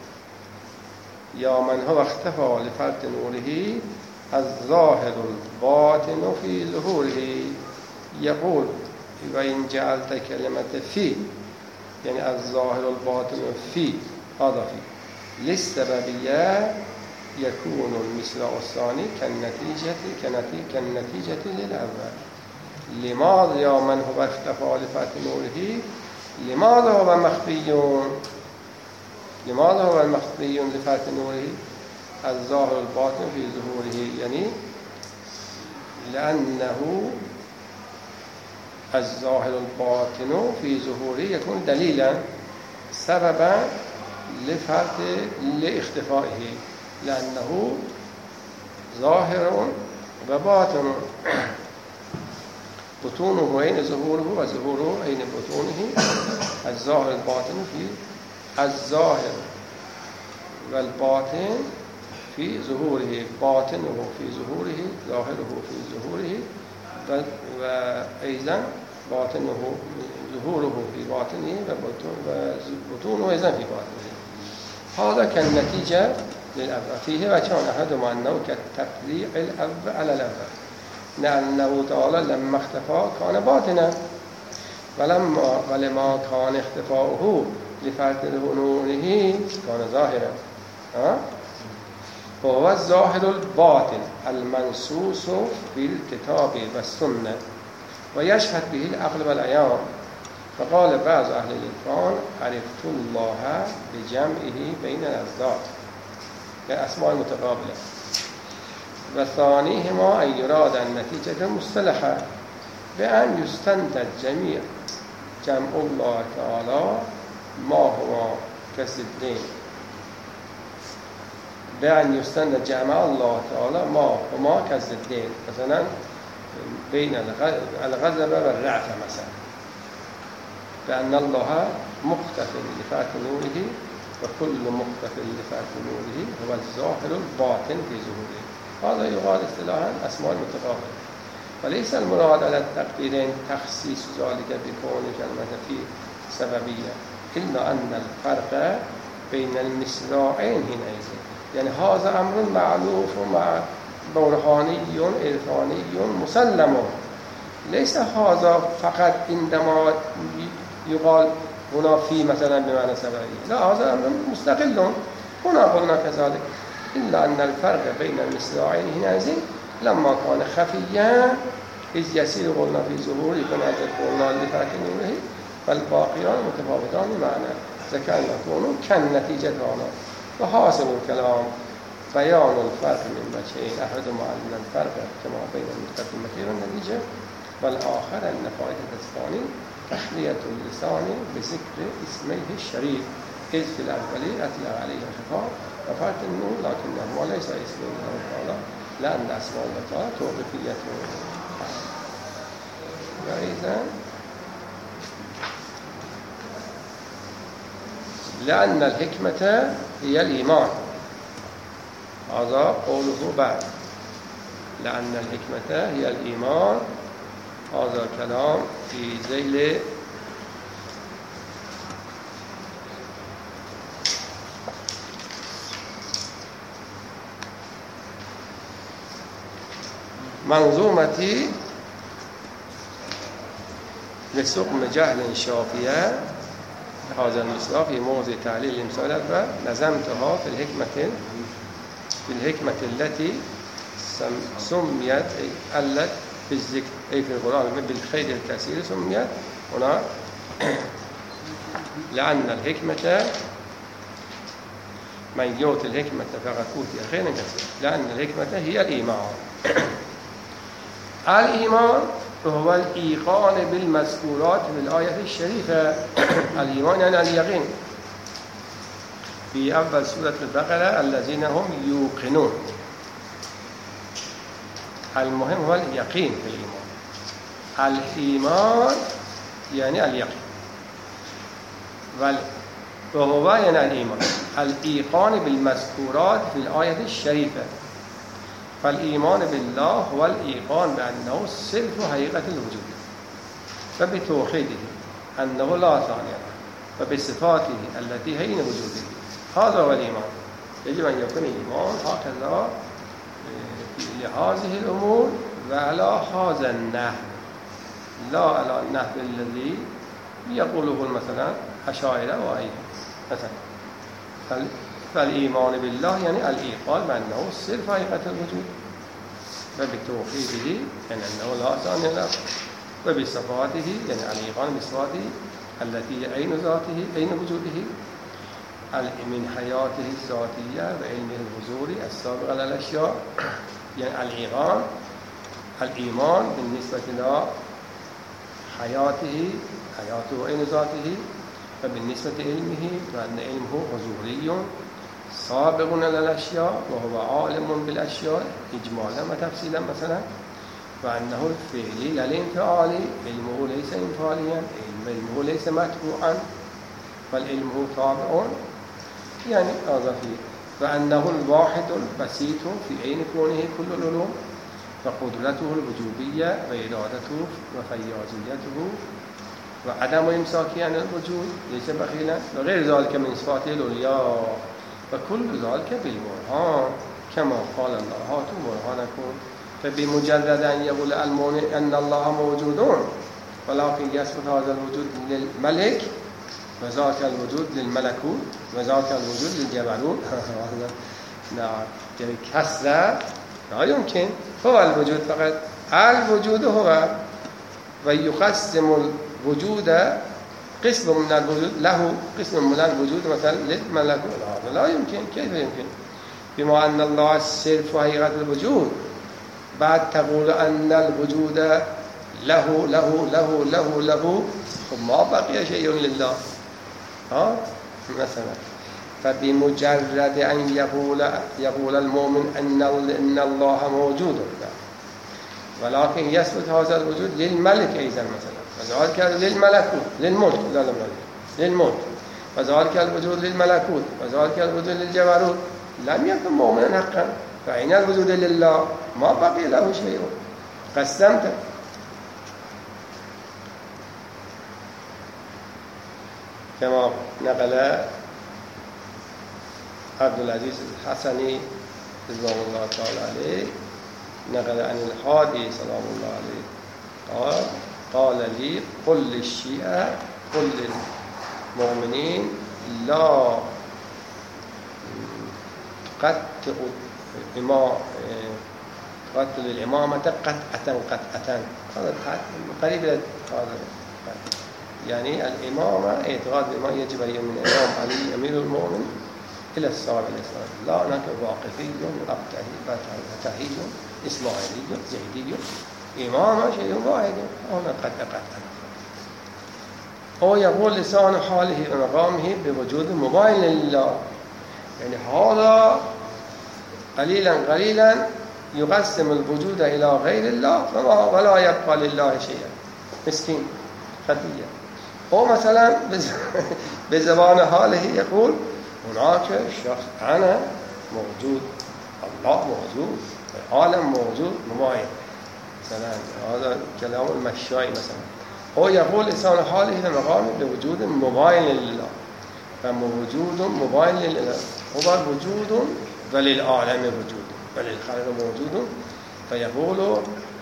يا من هو اختفى لفرط نوره الظاهر الباطن في ظهوره. يقول وإن جعلت كلمة في يعني الظاهر الباطن في هذا في للسببية يكون المصداق الثاني كالنتيجة كالنتيجة للأول. لماذا يا من هو اختفى لفرط نوره؟ لماذا هو مخفي؟ لماذا هو مخفي لفرط نوره؟ الظاهر الباطن في ظهوره يعني لأنه الظاهر الباطن في ظهوره يكون دليلا سببا لفرط لاختفائه، لأنه ظاهر وباطن. بطونه عين ظهوره وظهوره عين بطونه. الظاهر الباطن في الظاهر والباطن في ظهوره، باطنه في ظهوره ظاهره في ظهوره وأيضا باطنه ظهوره في باطنه وبطونه أيضا في باطنه. هذا كالنتيجة للأول. فيه وكان أحدهما أنه كالتطليع الأول على الأول، لأنه تعالى لما اختفى كان باطنا، ولما ولما كان اختفاؤه لفرط نوره كان ظاهرا. ها وهو الظاهر الباطن المنصوص في الكتاب والسنة ويشهد به العقل والعيان. فقال بعض أهل العرفان عرفت الله بجمعه بين الأضداد كأسماء متقابلة. وثانيهما أن يراد النتيجة مصطلحة بأن يستنتج جميع جمع الله تعالى ما هو كالضدين، بأن يستنتج جمع الله تعالى ما هما كالضدين، مثلا بين الغضب والرأفة مثلا، بأن الله مختف لفات نوره وكل مختف لفات نوره هو الظاهر الباطن في ظهوره. هذا يقال اصطلاحا أسماء المتقابلة. وليس المراد على التقديرين تخصيص ذلك بكون كلمة في سببية، إلا أن الفرق بين المصراعين حينئذ، يعني هذا أمر معلوف مع برهاني عرفاني مسلم، ليس هذا فقط عندما يقال هنا في مثلا بمعنى سببية، لا هذا أمر مستقل. هنا قلنا كذلك، إلا أن الفرق بين المصراعين حينئذ لما كان خفيا إذ يسير قلنا في ظهور يكون عدد قلنا لفات نوره فالباقيان متفاوتان معنا ذكر نكون كالنتيجة هنا. وحاصل الكلام بيان الفرق من وجهين، أحدهما أن الفرق كما بين المقدمة والنتيجة، والآخر أن فائدة الثاني تحلية اللسان بذكر اسمه الشريف، إذ في الأول أتلى عليه الخطاب وفات النور لكنه ليس اسم الله تعالى، لأن أسماء الله تعالى توقيفية. وإذا لأن الحكمة هي الإيمان، هذا قوله بعد، لأن الحكمة هي الإيمان، هذا كلام في ذيل منظومتي لسقم جهل شافية. هذا المصداق في موضع تعليل المثال نظمتها في الحكمة في الحكمة التي سميت الت في الذكر أي في القرآن بالخير الكثير سميت هنا، لأن الحكمة من يؤتي الحكمة فقد أوتي خيرا كثيرا، لأن الحكمة هي الإيمان. الإيمان هو الإيقان بالمذكورات في الآية الشريفة. الإيمان يعني اليقين. في أول سورة البقرة الذين هم يوقنون، المهم هو اليقين في الإيمان. الإيمان يعني اليقين، وهو يعني الإيمان الإيقان بالمذكورات في الآية الشريفة. فالإيمان بالله هو الإيقان بأنه صرف حقيقة الوجود، فبتوحيده أنه لا ثاني له، وبصفاته التي هي وجوده. هذا هو الإيمان. يجب أن يكون الإيمان هكذا لهذه الأمور وعلى هذا النحو، لا على النحو الذي يقوله مثلا أشاعرة وغيرهم مثلا. فالإيمان بالله يعني الإيقان بأنه صرف حقيقة الوجود، وبتوحيده يعني أنه لا ثاني له، وبصفاته يعني الإيقان بصفاته التي عين ذاته عين وجوده، من حياته الذاتية وعلمه الحضوري السابق على الأشياء. يعني الإيقان الإيمان بالنسبة إلى حياته حياته عين ذاته، فبالنسبة علمه فإن علمه حضوري سابق على الأشياء وهو عالم بالأشياء إجمالا وتفصيلا مثلا، وأنه الفعلي للانفعالي علمه ليس انفعاليا، علمه ليس متبوعا فالعلم تابع يعني هذا فيه. فأنه الواحد البسيط في عين كونه كل العلوم، فقدرته الوجوبية وإرادته وفياضيته وعدم إمساكه عن الوجود ليس بخيلا، وغير ذلك من صفاته العليا، وكل ذلك بالبرهان كما قال الله هاتوا برهانكم. فبمجرد أن يقول المؤمن أن الله موجود ولكن يثبت هذا الوجود للملك وذاك الوجود للملكوت وذاك الوجود للجبروت نعم يعني كسر لا يمكن. هو الوجود فقط، الوجود هو، ويقسم الوجود قسم من الوجود له قسم من الوجود مثلا للملكوت، هذا لا يمكن. كيف يمكن؟ بما أن الله الصرف وحقيقة الوجود، بعد تقول أن الوجود له له له له له ما بقي شيء لله. ها مثلا فبمجرد أن يقول يقول المؤمن أن إن الله موجود، ولكن يثبت هذا الوجود للملك أيضا مثلا، وذلك للملكوت للملك لا للملك للملك، وذلك الوجود للملكوت، وذلك الوجود للجبروت، لم يكن مؤمنا حقا. فأين الوجود لله؟ ما بقي له شيء. قسمت. كما نقل عبد العزيز الحسني رضوان الله تعالى عليه، نقل عن الحادي سلام الله عليه قال قال لي قل للشيعة قل للمؤمنين لا تقتل قتل الإمامة قطعة قطعة. هذا قريب إلى هذا، يعني الإمامة اعتقاد بما يجب أن يؤمن الإمام علي أمير المؤمن إلى الصحابة عليه السلام، لا هناك واقفي فتحي إسماعيلي زيدي، إمامة شيء واحد هنا قد قطعا. أو يقول لسان حاله ومقامه بوجود مباين لله، يعني هذا قليلا قليلا يقسم الوجود إلى غير الله ولا يبقى لله شيئا، مسكين خطية. أو مثلا بزبان حاله يقول هناك شخص أنا موجود، الله موجود، العالم موجود مباين مثلا، هذا كلام المشاي مثلا. أو يقول لسان حاله مقامه بوجود مباين لله، فموجود مباين لله هو وجود وللعالم وجود وللخلق موجود. فيقول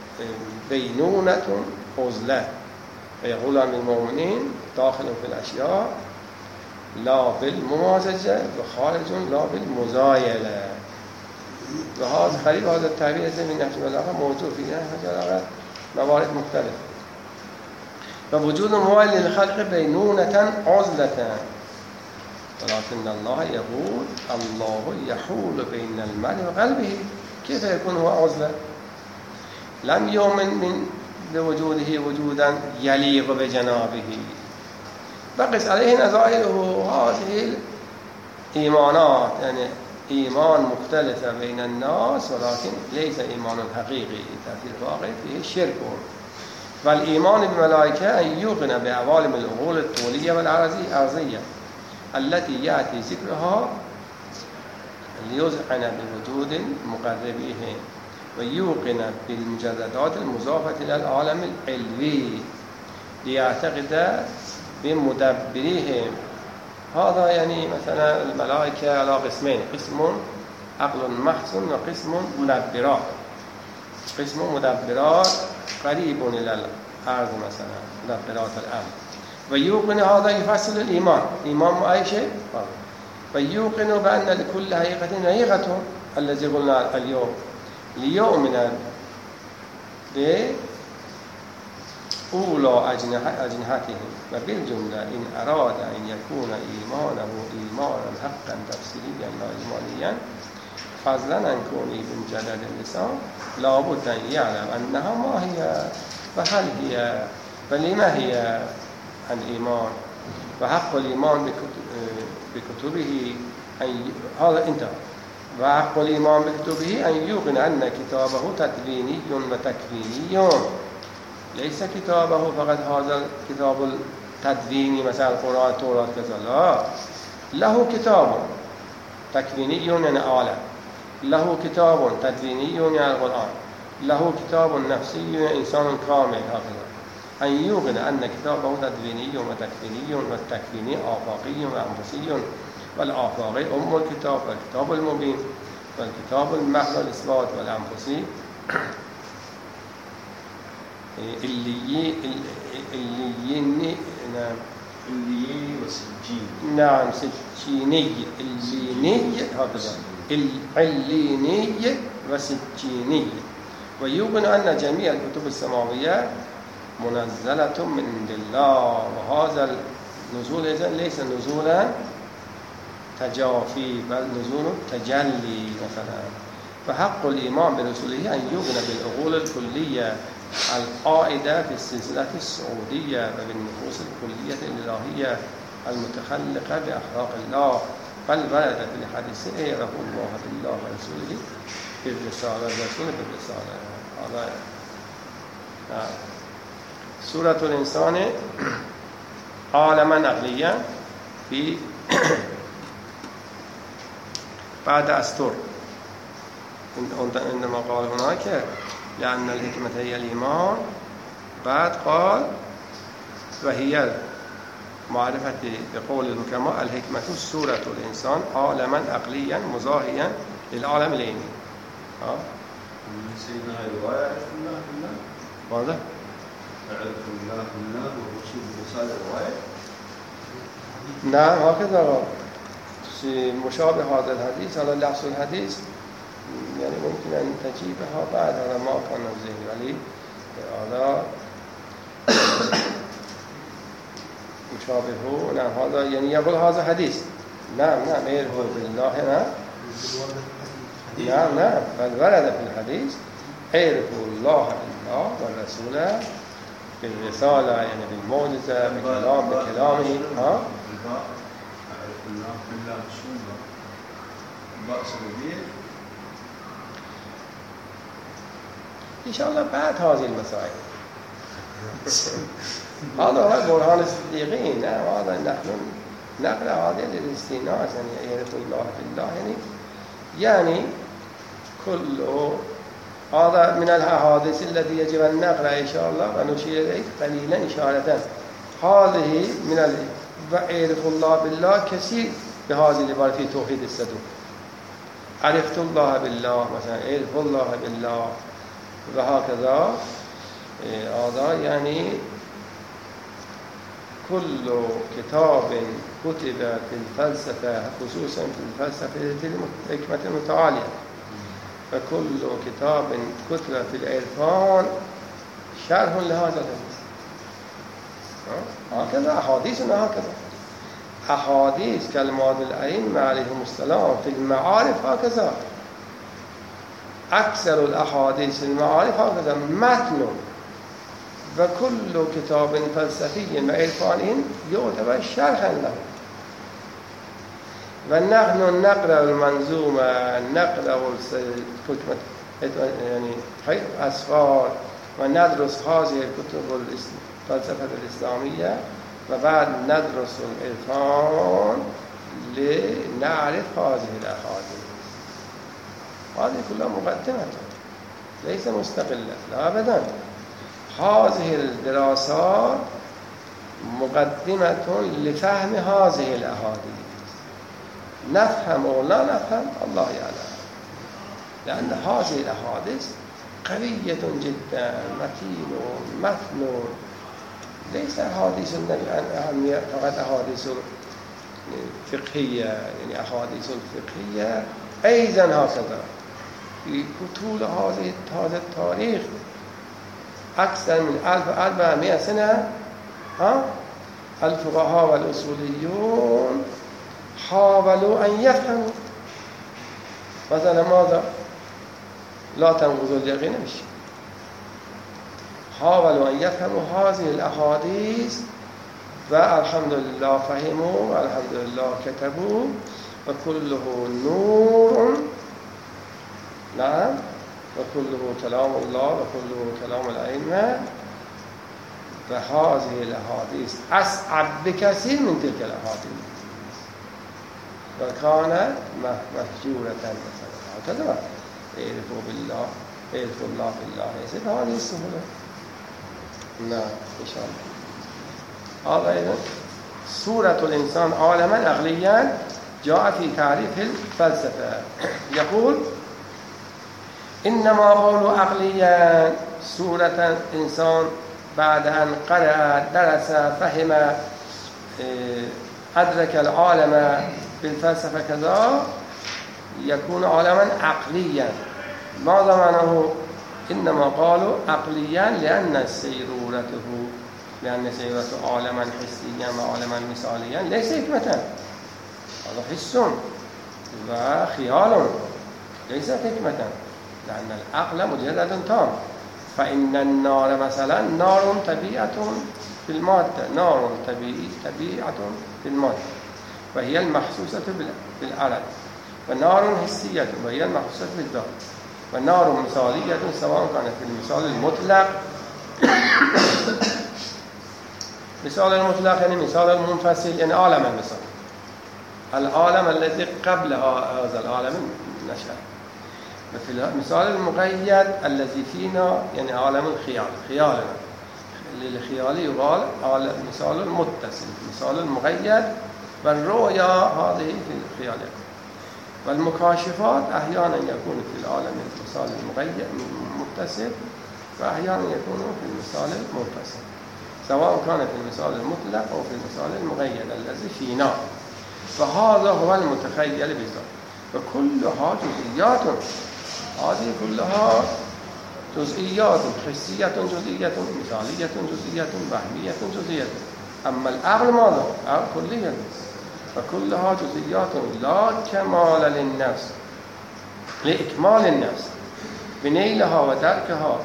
بينونة عزلة، فيقول عن المؤمنين داخل في الأشياء لا بالممازجة وخارج لا بالمزايلة. وهذا قريب هذا التعبير من نهج البلاغة موجود في نهج البلاغة موارد مختلفة. فوجود مباين للخلق بينونة عزلة، ولكن الله يقول الله يحول بين المرء وقلبه. كيف يكون هو عزلة؟ لم يؤمن من بوجوده وجودا يليق بجنابه، بقس عليه نظائره هذه الإيمانات، يعني إيمان مختلفة بين الناس ولكن ليس إيمان حقيقي، في الواقع فيه شرك. فالإيمان بالملائكة أن يوقن بعوالم العقول الطولية والأرضية التي يأتي ذكرها ليذعن بوجود مقربيه، ويوقن بالمجردات المضافة إلى العالم العلوي ليعتقد بمدبريهم. هذا يعني مثلا الملائكة على قسمين، قسم عقل محسن وقسم مدبرات. قسم مدبرات قريب إلى الأرض مثلا، مدبرات الأرض. ويوقن هذا يفصل الإيمان، إيمان أي شيء، ويوقن بأن لكل حقيقة حقيقة الذي قلنا اليوم، ليؤمن بأولى أجنحتهم. وبالجملة إن أراد أن يكون إيمانه إيمانا حقا تفسيريا لا إيمانيا فضلا عن كونه بمجرد اللسان، لابد أن يعلم أنها ما هي وهل هي فلما هي الإيمان. وحق الإيمان بكتبه أن هذا انتهى. وحق الإيمان بكتبه أن يوقن أن كتابه تدويني وتكويني، ليس كتابه فقط هذا الكتاب التدويني مثل القرآن التوراة كذا، لا، له كتاب تكويني يعني آلة، له كتاب تدويني يعني القرآن، له كتاب نفسي يعني إنسان كامل. هكذا أن يوقن أن كتابه تدويني وتكويني، والتكويني آفاقي وأنفسي، والآفاقي أم الكتاب والكتاب المبين، والكتاب المحض الإثبات والأنفسي اللي اللي نعم اللي وسجين نعم سجيني الليني هكذا العليني وسجيني ويؤمن أن جميع الكتب السماوية منزلة من عند الله وهذا النزول إذن ليس نزولا تجافي بل نزول تجلي مثلا. فحق الإيمان برسوله أن يؤمن بالعقول الكلية القائدة في السلسلة السعودية وبالنفوس الكلية الإلهية المتخلقة بأخلاق الله، بل ورد في الحديث اعرف الله بالله ورسوله بالرسالة الرسول بالرسالة. هذا سورة الإنسان عالما عقليا في بعد أسطر عندما قال هناك لأن الحكمة هي الإيمان، بعد قال وهي معرفة بقول الحكماء الحكمة سورة الإنسان عالما عقليا مزاحيا للعالم العلمي. ها سيدنا رواية يعرف الله بالله ماذا؟ يعرف الله بالله والرسول برسالة رواية. نعم هكذا مشابه هذا الحديث على لحظ الحديث يعني ممكن أن تجيبها بعد، هذا ما كان ذهني ولی هذا مشابهه. نعم هذا يعني يقول هذا حديث. نعم نعم يرفع بالله. نعم نعم نعم بل ورد في الحديث يرفع الله بالله والرسول بالرسالة يعني بالمعجزة بكلام بكلامه. ها أعرف الله بالله شو بأس به إن شاء الله بعد هذه المسائل. هذا هو برهان الصديقين. هذا نحن نقل هذه للاستئناس يعني يعرف الله بالله يعني يعني كل هذا من الأحاديث التي يجب أن نقرأ إن شاء الله ونشير إليه قليلا إشارة. هذه من ال يعرف الله بالله كثير بهذه العبارة في توحيد الصدوق. عرفت الله بالله مثلا عرف الله بالله وهكذا. هذا يعني كل كتاب كتب في الفلسفة خصوصا في الفلسفة الحكمة المتعالية، فكل كتاب كتب في العرفان شرح لهذا الحديث. هكذا أحاديثنا هكذا أحاديث كلمات الأئمة عليهم السلام في المعارف هكذا. أكثر الأحاديث في المعارف هكذا متن، وكل كتاب فلسفي وعرفاني يعتبر شرحا له. ونحن نقرأ المنظومة نقرأ الحكمة يعني أسفار وندرس هذه الكتب الفلسفة الإسلامية وبعد ندرس العرفان لنعرف هذه الأحاديث. هذه كلها مقدمة ليس مستقلة لا أبدا. هذه الدراسات مقدمة لفهم هذه الأحاديث. نفهم أو لا نفهم الله يعلم، لأن هذه الأحاديث قوية جدا متين متن. ليس أحاديث النبي فقط أحاديث فقهية يعني أحاديث الفقهية أيضا هكذا في طول هذا التاريخ أكثر من ألف أربعمائة سنة. ها الفقهاء والأصوليون حاولوا أن يفهموا مثلا ماذا لا تنقض اليقين بشيء. حاولوا أن يفهموا هذه الأحاديث والحمد لله فهموا والحمد لله كتبوا وكله نور. نعم وكله كلام الله وكله كلام الأئمة. فهذه الأحاديث أصعب بكثير من تلك الأحاديث وكان مهجورة مثلا هكذا. اعرفوا بالله اعرفوا الله بالله ليس بهذه السهولة. نعم إن شاء الله. هذا أيضا سورة الإنسان عالما عقليا جاء في تعريف الفلسفة. يقول إنما قول عقليا سورة الإنسان بعد أن قرأ درس فهم أدرك العالم بالفلسفة كذا يكون عالما عقليا. ماذا معناه؟ إنما قالوا عقليا لأن سيرورته لأن سيرورته عالما حسيا وعالما مثاليا ليس حكمة، هذا حس وخيال ليس حكمة، لأن العقل مجرد تام. فإن النار مثلا نار طبيعة في المادة، نار طبيعة في المادة وهي المحسوسة بالعرض، ونار حسية وهي المحسوسة بالذات، ونار مثالية سواء كانت في المثال المطلق مثال المطلق يعني مثال المنفصل يعني عالم المثال، العالم الذي قبل هذا العالم نشأ. وفي المثال المقيد الذي فينا يعني عالم الخيال، خيالنا للخيال يقال مثال المتصل، مثال المقيد، والرؤيا هذه في الخيال. والمكاشفات أحيانا يكون في العالم المثال المقيد المتصل، وأحيانا يكون في المثال المنفصل، سواء كان في المثال المطلق أو في المثال المقيد الذي فينا. فهذا هو المتخيل بالذات، وكلها جزئيات، هذه كلها جزئيات حسية جزئية مثالية جزئية وهمية جزئية. أما العقل ماذا؟ العقل كلية، فكلها جزئيات لا كمال للنفس، لإكمال النفس بنيلها ودركها.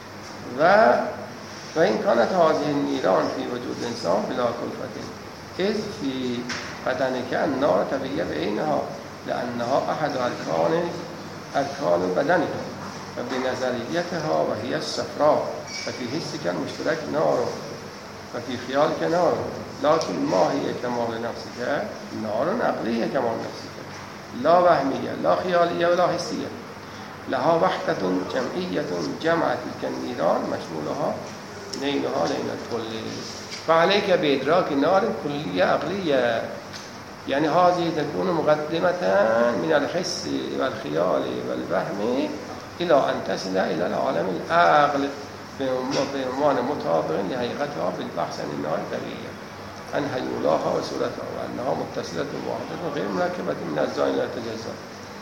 و وإن كانت هذه النيران في وجود الإنسان بلا كلفة، إذ في بدنك النار طبيعية بعينها، لأنها أحد أركان أركان بدنك وبنظريتها وهي الصفراء، ففي حسك المشترك نار وفي خيالك نار، لكن ما هي كمال نفسك؟ نار عقلية كمال نفسك، لا وهمية لا خيالية ولا حسية، لها وحدة جمعية جمعت تلك النيران مشمولها نيلها نيل الكل. فعليك بإدراك النار كلية عقلية، يعني هذه تكون مقدمة من الحس والخيال والوهم إلى أن تصل إلى العالم العقل بعنوان مطابق لحقيقتها بالبحث عن النار الطبيعية، عن هيولاها وصورتها، وأنها متصلة بوحدة غير مركبة من الزائن لا تجزأ،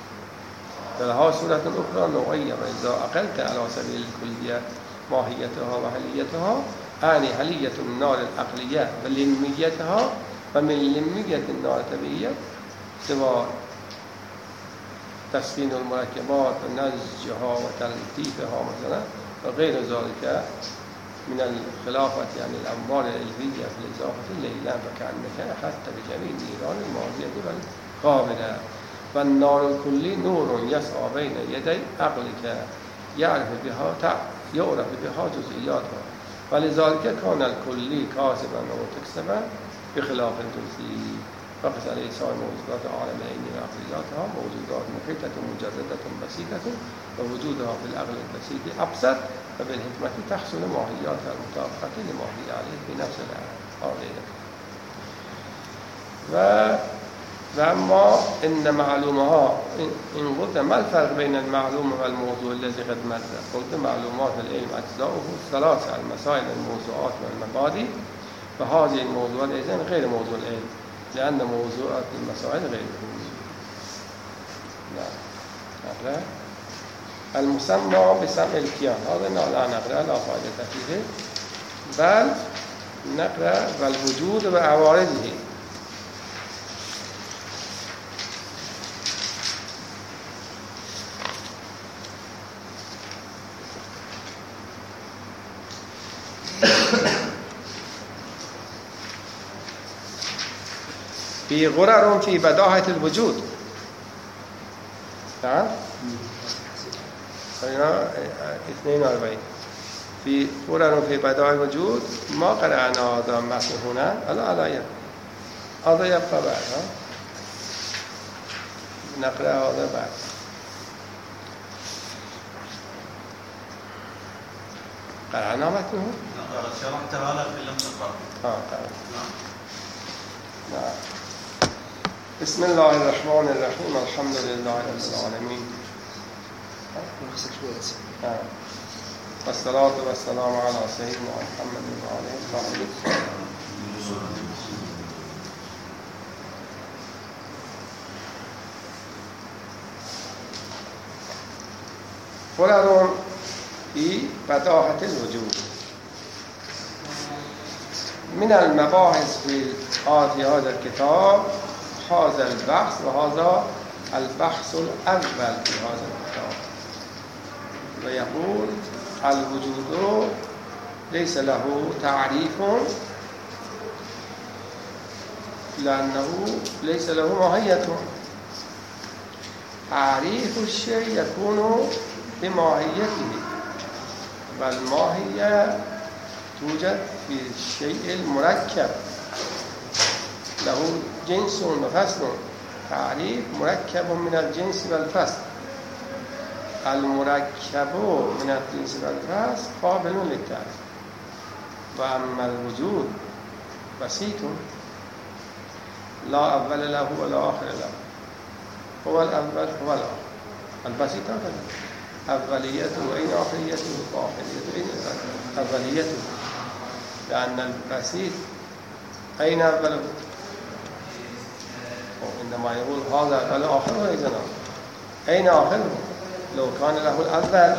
فلها صورة أخرى نوعية. وإذا أقلت على سبيل الكلية ماهيتها وهليتها، يعني هلية النار العقلية ولميتها، فمن لمية النار الطبيعية سوى تسخين المركبات ونزجها وتلطيفها مثلا وغير ذلك من الخلافة، يعني الأموال الإلهية في الإضافة الليلة، فكأنك أخذت بجميع النيران الماضية والقابلة. فالنار الكلي نور يسعى بين يدي عقلك يعرف بها يعرف بها جزئياتها، ولذلك كان الكلي كاسبا ومكتسبا بخلاف الجزئي. فقط عليه سائر موجودات عالم العين وعقلياتها موجودات محيطة مجردة بسيطة، ووجودها في العقل البسيط أبسط، فبالحكمة تحصل ماهياتها المطابقة لما هي عليه في نفس العالم. و وأما إن معلومها، إن قلت ما الفرق بين المعلوم والموضوع الذي قد مر؟ قلت معلومات العلم أجزاؤه ثلاثة: المسائل الموضوعات والمبادئ، فهذه الموضوعات إذن غير موضوع العلم، لأن موضوعات المسائل غير نعم. المسمى بسمع الكيان، هذا لا نقرأ لا فائدة فيه، بل نقرأ والوجود وعوارضه. في غرر في بداهة الوجود. نعم اثنين وأربعين في غرر في بداهة الوجود. ما قرأنا هذا المتن هنا، ألا ألا يبقى هذا يبقى بعد، نقرأ هذا بعد. قرأنا متنه؟ شرحت هذا في لم تقرأ. اه قرأ. نعم. بسم الله الرحمن الرحيم، الحمد لله رب العالمين، والصلاة والسلام على سيدنا محمد وعلى آله وصحبه. غرر في بداهة الوجود. من المباحث في هذا الكتاب هذا البحث وهذا البحث الأول في هذا الكتاب. ويقول الوجود ليس له تعريف لأنه ليس له ماهية. تعريف الشيء يكون بماهيته، والماهية توجد في الشيء المركب له جنس وفصل. تعريف مركب من الجنس والفصل. المركب من الجنس والفصل قابل للتعريف، وأما الوجود بسيط لا أول له ولا آخر له، هو الأول هو الآخر. البسيط هكذا، أوليته وإن آخريته وآخريته إن أوليته، لأن البسيط أين أوله؟ عندما يقول هذا أول آخره إذن أين آخره؟ لو كان له الأول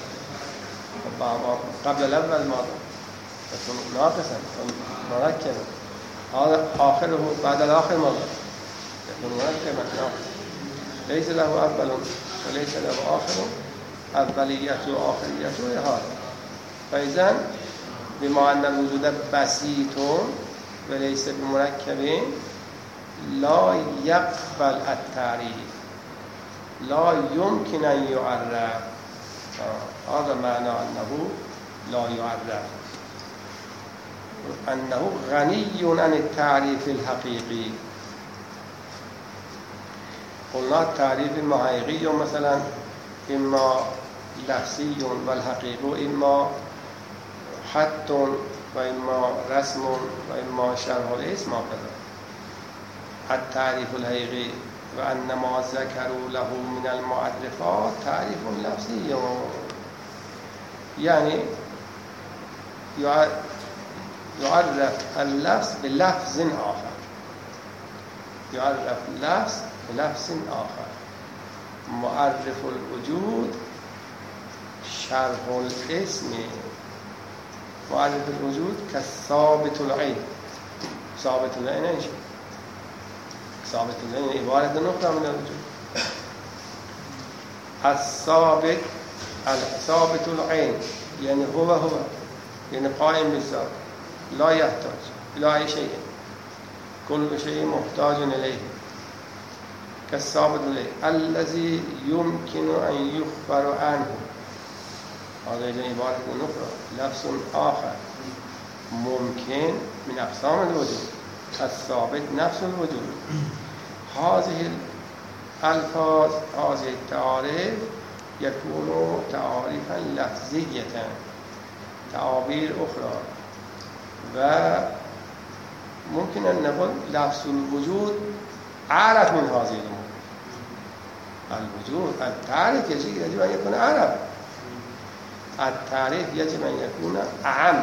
قبل الأول ماذا؟ يكون ناقصا مركبا. هذا آخره بعد الآخر ماذا؟ يكون مركبا ناقصا. ليس له أول وليس له آخر، أوليته وآخريته هذا. فإذن بما أن الوجود بسيط وليس بمركب لا يقبل التعريف، لا يمكن أن يعرف. هذا معنى أنه لا يعرف، أنه غني عن التعريف الحقيقي. قلنا التعريف المحققي مثلا إما لفظي والحقيقي إما خط وإما رسم وإما شرح الاسم وكذا. التعريف الحقيقي وأن ما ذكروا له من المعرفات تعريف لفظي، يعني يعرف اللفظ بلفظ آخر، يعرف اللفظ بلفظ آخر. معرف الوجود شرح الاسم. معرف الوجود كثابت العين. ثابت العين ايش؟ ثابت العين عبارة أخرى من الوجود. الثابت الثابت العين يعني هو هو، يعني قائم بالذات، لا يحتاج إلى أي شيء، كل شيء محتاج إليه. كالثابت العين الذي يمكن أن يخبر عنه. هذا عبارة أخرى، لفظ آخر ممكن من أقسام الوجود. الثابت نفس الوجود. هذه الألفاظ هذه التعاريف يكون تعاريفا لفظية، تعابير أخرى. وممكن أن نقول لفظ الوجود أعرف من هذه الأمور. الوجود التعريف يجب أن يكون أعرف، التعريف يجب أن يكون أعم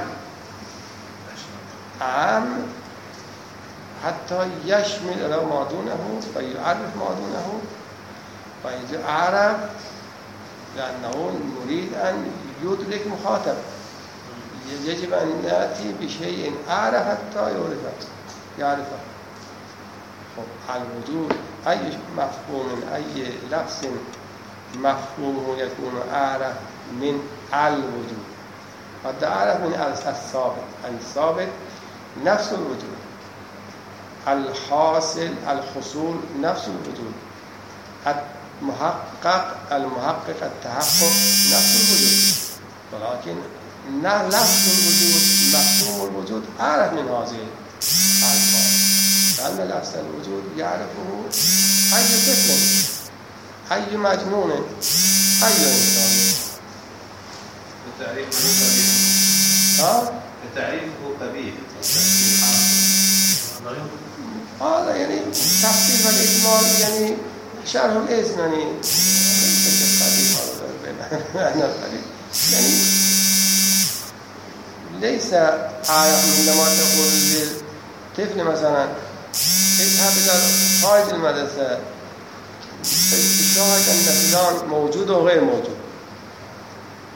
أعم حتى يشمل على ما دونه ويعرف ما دونه وإذا أعرف، لأنه نريد أن يدرك مخاطب. يجب أن نأتي بشيء أعرف حتى يعرفه يعرفه. الوجود أي مفهوم أي لفظ مفهومه يكون أعرف من الوجود. قد أعرف من الثابت. الثابت نفس الوجود، الحاصل الحصول نفس الوجود، المحقق المحقق التحقق نفس الوجود. ولكن لفظ الوجود مفهوم الوجود أعرف من هذه الألفاظ، لأن لفظ الوجود يعرفه أي طفل، أي مجنون، أي إنسان. تعريفه قبيح. ها؟ تعريفه قبيح. هذا يعني تفصيل والإجمال، يعني شرح الاسم، يعني يعني ليس عارف. عندما تقول للطفل مثلا اذهب إلى خارج المدرسة، تشاهد أن فلان موجود وغير موجود،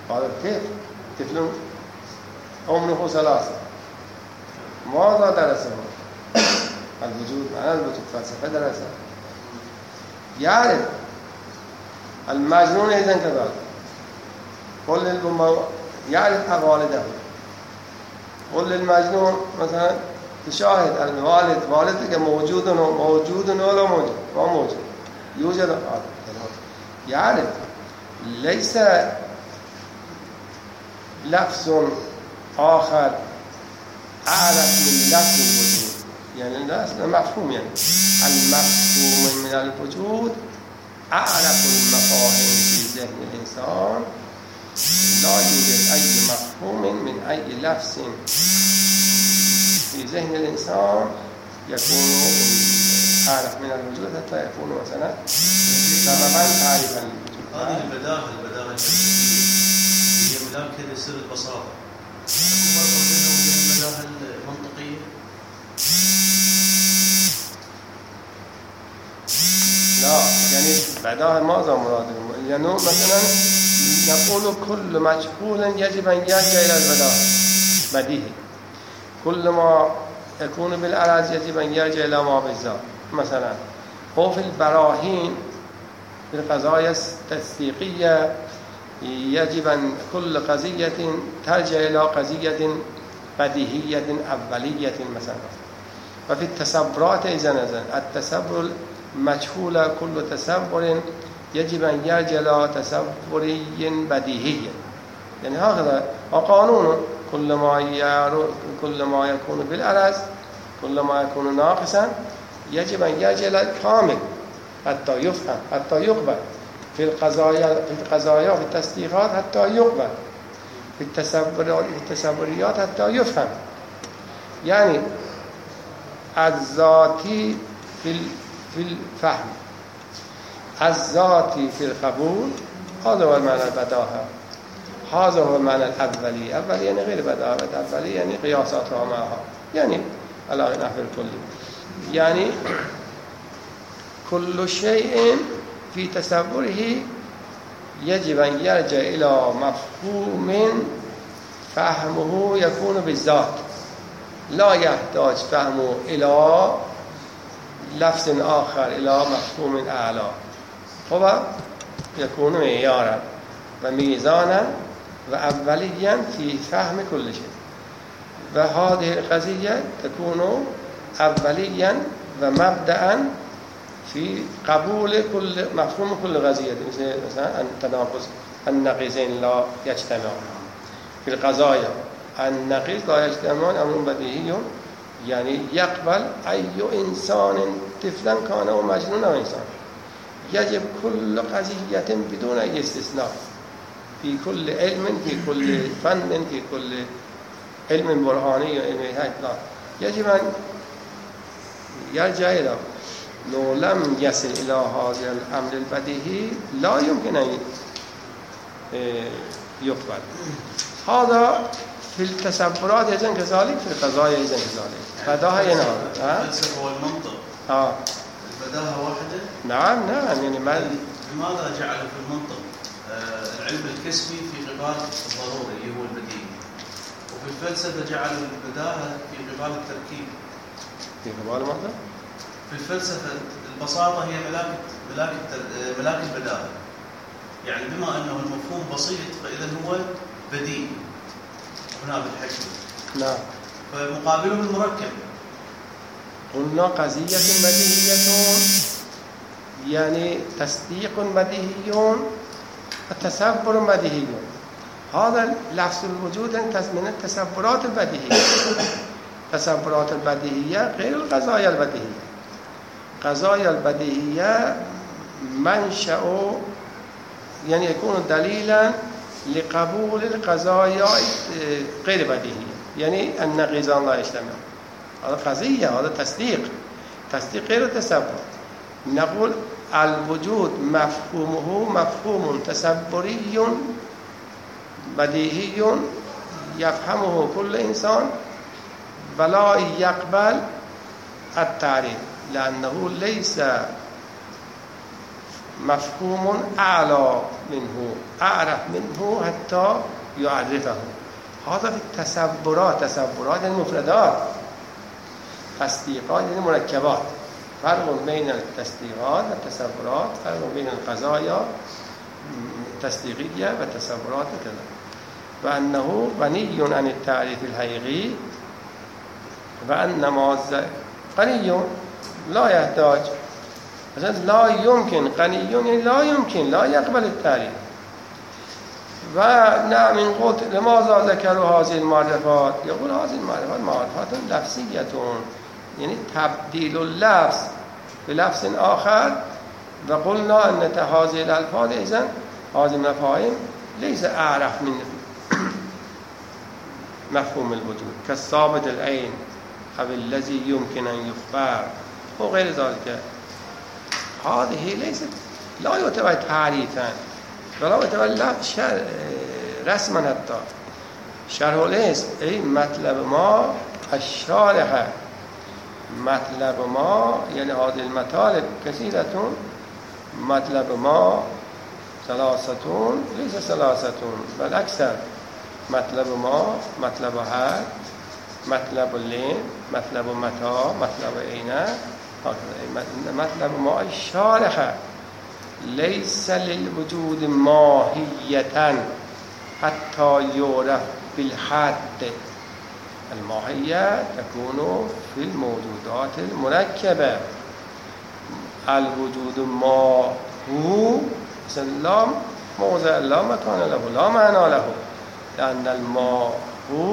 هذا الطفل طفل عمره ثلاثة ماذا درسه؟ الوجود معنى الوجود فلسفة درسه يعرف المجنون إذن كذلك قل للبما يعرف والده قل للمجنون مثلا تشاهد الوالد والدك موجود موجود ولا موجود ما موجود يوجد يعرف ليس لفظ آخر أعرف من لفظ الوجود يعني الناس مفهوم يعني المفهوم من الوجود أعرف المفاهيم في ذهن الإنسان لا يوجد أي مفهوم من أي لفظ في ذهن الإنسان يكون أعرف من الوجود حتى يكون مثلا سببا تعريفا للوجود. هذه البداهة البداهة الفلسفية هي ملاك لسر البساطة. أكو فرق بينه وبين البداهة المنطقية؟ لا يعني بداهة ماذا مراد؟ يعني مثلا نقول كل مجهول يجب أن يرجع إلى البداهة بديهي. كل ما يكون بالعرض يجب أن يرجع إلى ما بالذات. مثلا هو في البراهين في القضايا التصديقية يجب أن كل قضية ترجع إلى قضية بديهية أولية مثلا. وفي التصورات إذن التصور مجهول كل تصور يجب أن يرجع إلى تصوري بديهي يعني هكذا قانون كل ما كل ما يكون بالعرض كل ما يكون ناقصا يجب أن يرجع إلى الكامل حتى يفهم حتى يقبل في القضايا في القضايا في التصديقات حتى يقبل في التصورات في التصوريات حتى يفهم يعني الذاتي في في الفهم الذاتي في القبول هذا هو المعنى البداهة هذا هو المعنى الأولي أولي يعني غير بداهة أولي يعني قياساتها معها يعني على نحو الكلي يعني كل شيء في تصوره يجب أن يرجع إلى مفهوم فهمه يكون بالذات لا يحتاج فهمه إلى لفظ آخر إلى مفهوم أعلى هو يكون معيارا وميزانا وأوليا في فهم كل شيء وهذه القضية تكون أوليا ومبدأ في قبول كل مفهوم كل قضية مثلا التناقض النقيضين لا يجتمعون في القضايا النقيض لا يجتمعون أمر بديهي يعني يقبل أي إنسان طفلا كان أو مجنون أو إنسان يجب كل قضية بدون أي استثناء في كل علم في كل فن في كل علم برهاني وعلم إطلاق يجب أن يرجع إلى لو لم يصل إلى هذا الأمر البديهي لا يمكن أن يقبل هذا في التصورات إذن كذلك في القضايا إذن كذلك بداهة ينام الفلسفة والمنطق آه. البداهة واحدة؟ نعم نعم يعني ما لماذا جعل في المنطق آه العلم الكسبي في قبال الضروري اللي هو البديهي وفي الفلسفة جعل البداهة في قبال التركيب في قبال ماذا؟ في الفلسفة البساطة هي ملاك ملاك ملاك البداهة يعني بما أنه المفهوم بسيط فإذا هو بديهي هنا بالحكم نعم فمقابله المركب قلنا قضية بديهية يعني تصديق بديهي وتصور بديهي هذا لفظ الوجود من التصورات البديهية التصورات البديهية غير القضايا البديهية قضايا البديهية منشأ يعني يكون دليلا لقبول القضايا غير بديهية يعني النقيضان لا يجتمع هذا قضية هذا تصديق تصديق غير تصور نقول الوجود مفهومه مفهوم تصوري بديهي يفهمه كل إنسان ولا يقبل التعريف لأنه ليس مفهوم اعلى منه اعرف منه حتى يعرفه. هذا في التصورات. تصورات یعنی مفردات، تصدیقات یعنی مرکبات. فرق بین التصدیقات و تصورات، فرق بین القضايا تصدیقیه و تصورات کذا. و انه غنی عن التعریف الحقیقی و ان ما غنی لا يحتاج، مثلا لا يمكن، غنی یعنی لا يمكن، لا يقبل التعریف. و نه من قلت لماذا ذكروا هذه المعرفات، يقول هذه المعرفات معرفات لفظية، يعني تبديل اللفظ بلفظ آخر. و قلنا ان هذه الالفاظ اذن هذه المفاهيم ليس اعرف من مفهوم الوجود كالثابت العين او الذي يمكن ان يخبر وغير ذلك. هذه ليست لا يعتبر تعريفا ولا يعتبر رسما. حتى شرح الاسم ای مطلب ما الشارحه، مطلب ما یعنی هذه المطالب كثيرة، مطلب ما ثلاثة ليس ثلاثة بل أكثر. مطلب ما، مطلب هر، مطلب لين، مطلب متى، مطلب أين، مطلب ما الشارحة ليس للوجود ماهية حتى يعرف بالحد. الماهية تكون في الموجودات المركبة. الوجود ما هو مثلا لا موضع، لا مكان له، لا معنى له، لأن الماء هو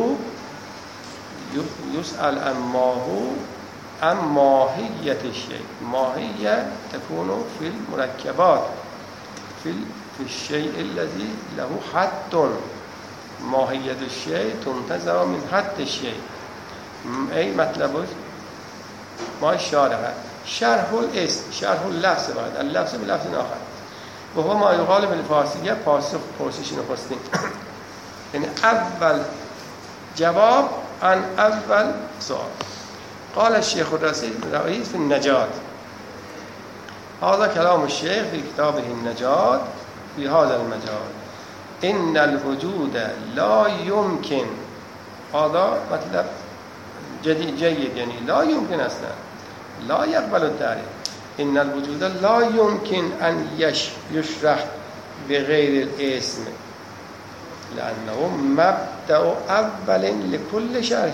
يسأل عن ما هو عن ماهية الشيء. ماهية تكون في المركبات، في في الشيء الذي له حد. ماهية الشيء تنتزع من حد الشيء. أي مطلب ما الشارحة شرح الاسم، شرح اللفظ بعد اللفظ بلفظ آخر وهو ما يقال بالفارسية پاسخ پرسش نخستین. يعني أول جواب عن أول سؤال. قال الشيخ الرئيس في النجاة، هذا كلام الشيخ في كتابه النجاة في هذا المجال. إن الوجود لا يمكن، هذا مطلب جديد جيد، يعني لا يمكن أصلا، لا يقبل التعريف. إن الوجود لا يمكن أن يشرح بغير الاسم لأنه مبدأ أول لكل شرح.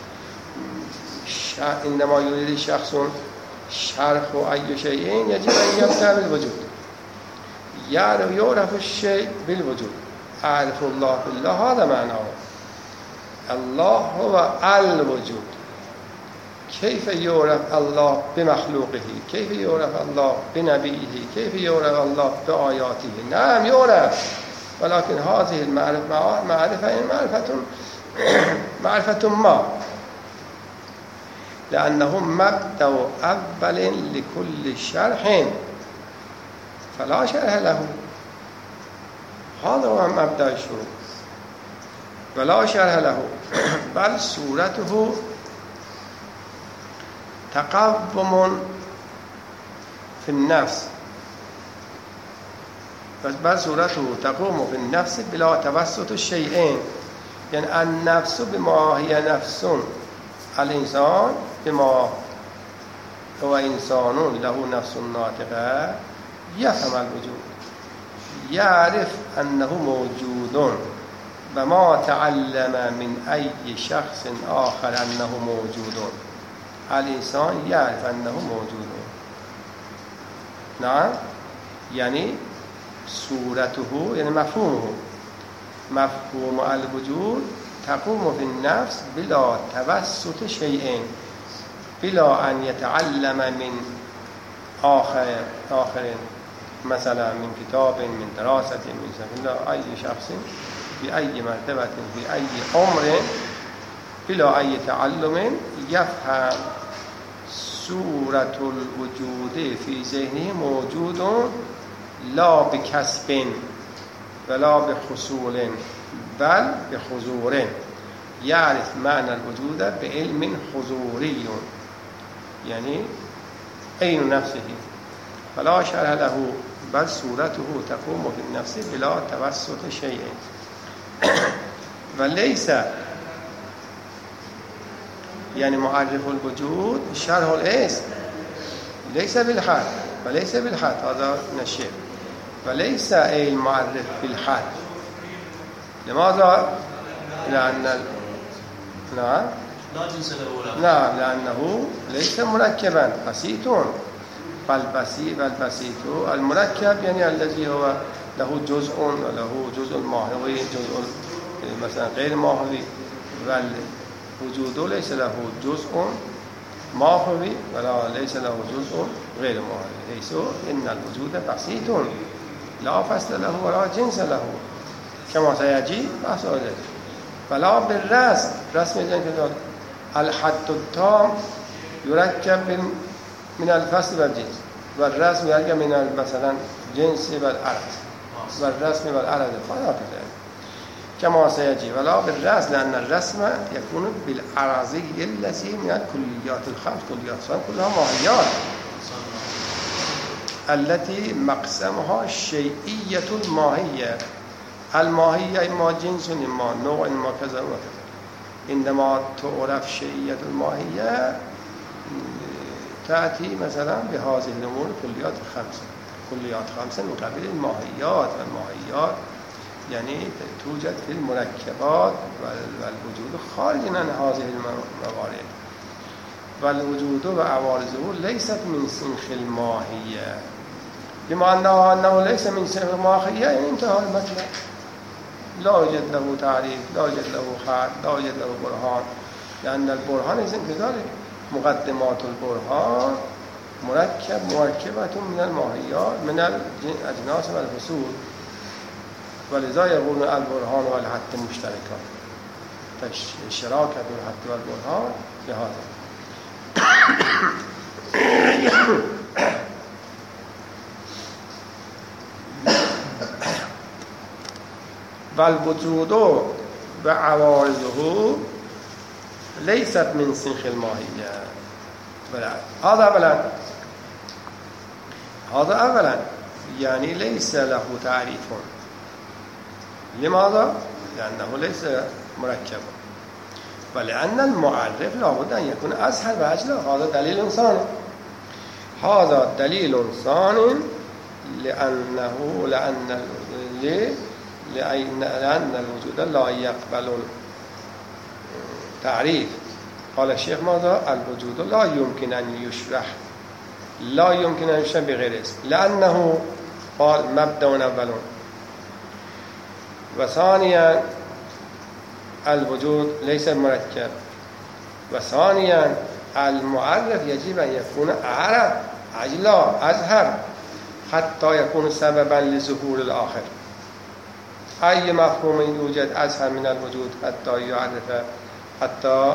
إنما يريد شخص شرح أي شيء يجب أن يبدأ بالوجود. يعرف الشيء بالوجود. أعرف الله بالله، هذا معناه. الله هو الوجود. كيف يعرف الله بمخلوقه؟ كيف يعرف الله بنبيه؟ كيف يعرف الله بآياته؟ نعم يعرف، ولكن هذه المعرفة معرفة معرفة معرفة ما، لأنه مبدأ أول لكل شرح فلا شرح له. هذا هو مبدأ الشروع، ولا شرح له، بل صورته تقوم في النفس، بل صورته تقوم في النفس بلا توسط الشيئين. يعني النفس بما هي نفس، الإنسان بما هو إنسان له نفس ناطقة يفهم الوجود، يعرف أنه موجود، وما تعلم من أي شخص آخر أنه موجود. الإنسان يعرف أنه موجود. نعم، يعني صورته يعني مفهومه، مفهوم الوجود تقوم في النفس بلا توسط شيئين، بلا أن يتعلم من آخر آخر مثلا من كتاب، من دراسة، من سبيل أي شخص بأي مرتبة بأي عمر، بلا أي تعلم يفهم صورة الوجود في ذهنه موجود لا بكسب ولا بحصول بل بحضور. يعرف معنى الوجود بعلم حضوري، يعني عين نفسه. فلا شرح له بل صورته تقوم في النفس بلا توسط شيء وليس يعني معرف الوجود شرح الاسم ليس بالحد وليس بالحد هذا من الشيء وليس أي المعرف بالحد. لماذا؟ لأن نعم لا جنس له ولا نعم لأنه ليس مركبا بسيط بل بسيط بل بسيط المركب يعني الذي هو له جزء وله جزء ماهوي جزء مثلا غير ماهوي والوجود ليس له جزء ماهوي ولا ليس له جزء غير ماهوي ليس إن الوجود بسيط لا فصل له ولا جنس له كما سيجي بحث ذلك. فلا بالرسم رسم الانكدار الحد التام يركب من الفصل والجنس والرسم يركب من مثلا جنس والعرض والرسم والعرض فلا بذلك كما سيجي. ولا بالرسم لأن الرسم يكون بالأراضي التي من الكليات الخمس كليات كلها ماهيات التي مقسمها الشيئية الماهية الماهية إما جنس إما نوع إما كذا وكذا. عندما تعرف شيئية الماهية تأتي مثلا بهذه الأمور كليات خمسة كليات خمسة مقابل الماهيات والماهيات يعني توجد في المركبات والوجود خارج عن هذه الموارد والوجود وعوارضه ليست من سنخ الماهية بما أنه ليس من سنخ الماهية يعني انتهى المطلب لا يوجد له تعريف لا يوجد له حد لا يوجد له برهان لأن البرهان إذن كذلك مقدمات البرهان مركب مركبة من الماهيات من الأجناس والفصول ولذا يقولون البرهان والحد مشتركان فالشراكة الحد والبرهان بهذا. والوجود وعوارضه ليست من سنخ الماهية. هذا أولا هذا أولا يعني ليس له تعريف. لماذا؟ لأنه ليس مركبا ولأن المعرف لابد أن يكون أسهل وأجل. هذا دليل ثاني هذا دليل ثاني لأنه لأن لأن الوجود لا يقبل تعريف. قال الشيخ ماذا؟ الوجود لا يمكن أن يشرح لا يمكن أن يشرح بغير اسم لأنه قال مبدأ أول وثانيا الوجود ليس مركب وثانيا المعرف يجب أن يكون أعرف أجلى أظهر حتى يكون سببا لظهور الآخر. أي مفهوم يوجد أسهل من الوجود حتى يعرف حتى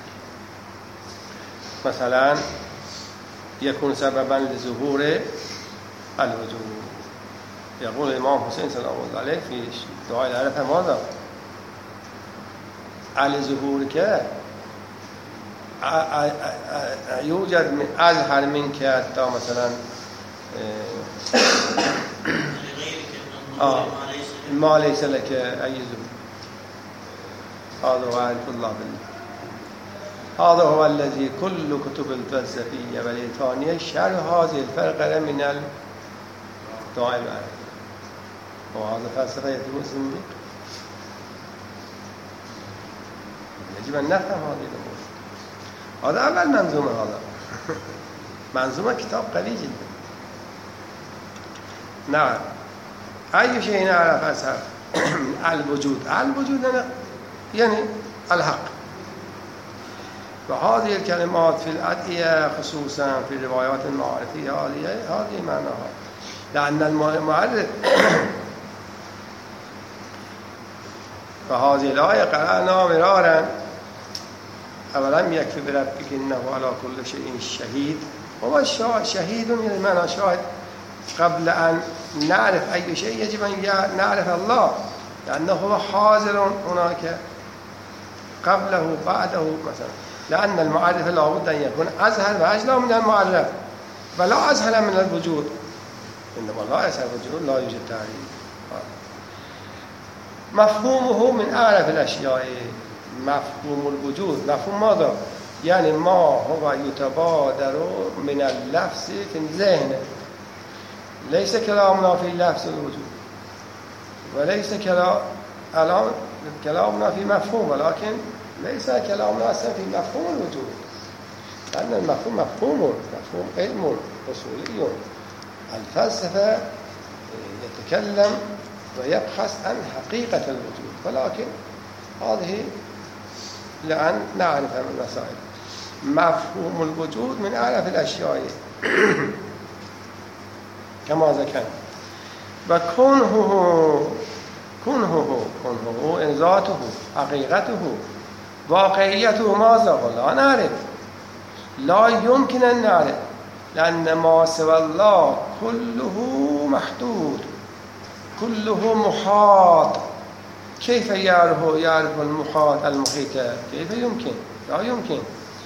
مثلا يكون سببا لظهور الوجود. يقول الإمام حسين صلى الله عليه في دعاء العرفة ماذا؟ على ظهورك يوجد من أظهر منك حتى مثلا آه ما ليس لك أي ظهور. هذا هو عارف الله بالله. هذا هو الذي كل كتب الفلسفية والإيثانية شرح هذه الفرقة من الدعاء العرفة. وهذا فلسفة يدرس الزنديق. يجب أن نفهم هذه الأمور. هذا أول منظومة. هذا منظومة كتاب قوي جدا. نعم أي شيء نعرف أسهل الوجود الوجود يعني الحق. وهذه الكلمات في الأدعية خصوصا في الروايات المعرفية هذه هذه معناها. لأن المعرف فهذه الآية قرأنا مرارا أولم يكفي بربك إنه على كل شيء شهيد. هو شهيد يعني معنى شاهد. قبل أن نعرف أي شيء يجب أن نعرف الله لأنه هو حاضر هناك قبله بعده مثلا. لأن المعرف لا بد أن يكون أسهل وأجلى من المعرف ولا أسهل من الوجود عندما لا يظهر الوجود لا يوجد تعريف. مفهومه من أعرف الأشياء، مفهوم الوجود مفهوم ماذا؟ يعني ما هو يتبادر من اللفظ في الذهن، ليس كلامنا في لفظ الوجود وليس كلام الآن كلامنا في مفهوم، ولكن ليس كلامنا أصلا في مفهوم الوجود، لأن المفهوم مفهوم مفهوم علم أصولي. الفلسفة يتكلم ويبحث عن حقيقة الوجود، ولكن هذه لأن نعرف من المسائل. مفهوم الوجود من أعرف الأشياء كما ذكرنا. وكنه كنه كنه إن ذاته حقيقته واقعيته ماذا؟ ولا نعرف، لا يمكن أن نعرف، لأن ما سوى الله كله محدود، كله محاط. كيف يعرف يعرف المحاط المحيط؟ كيف يمكن؟ لا يمكن.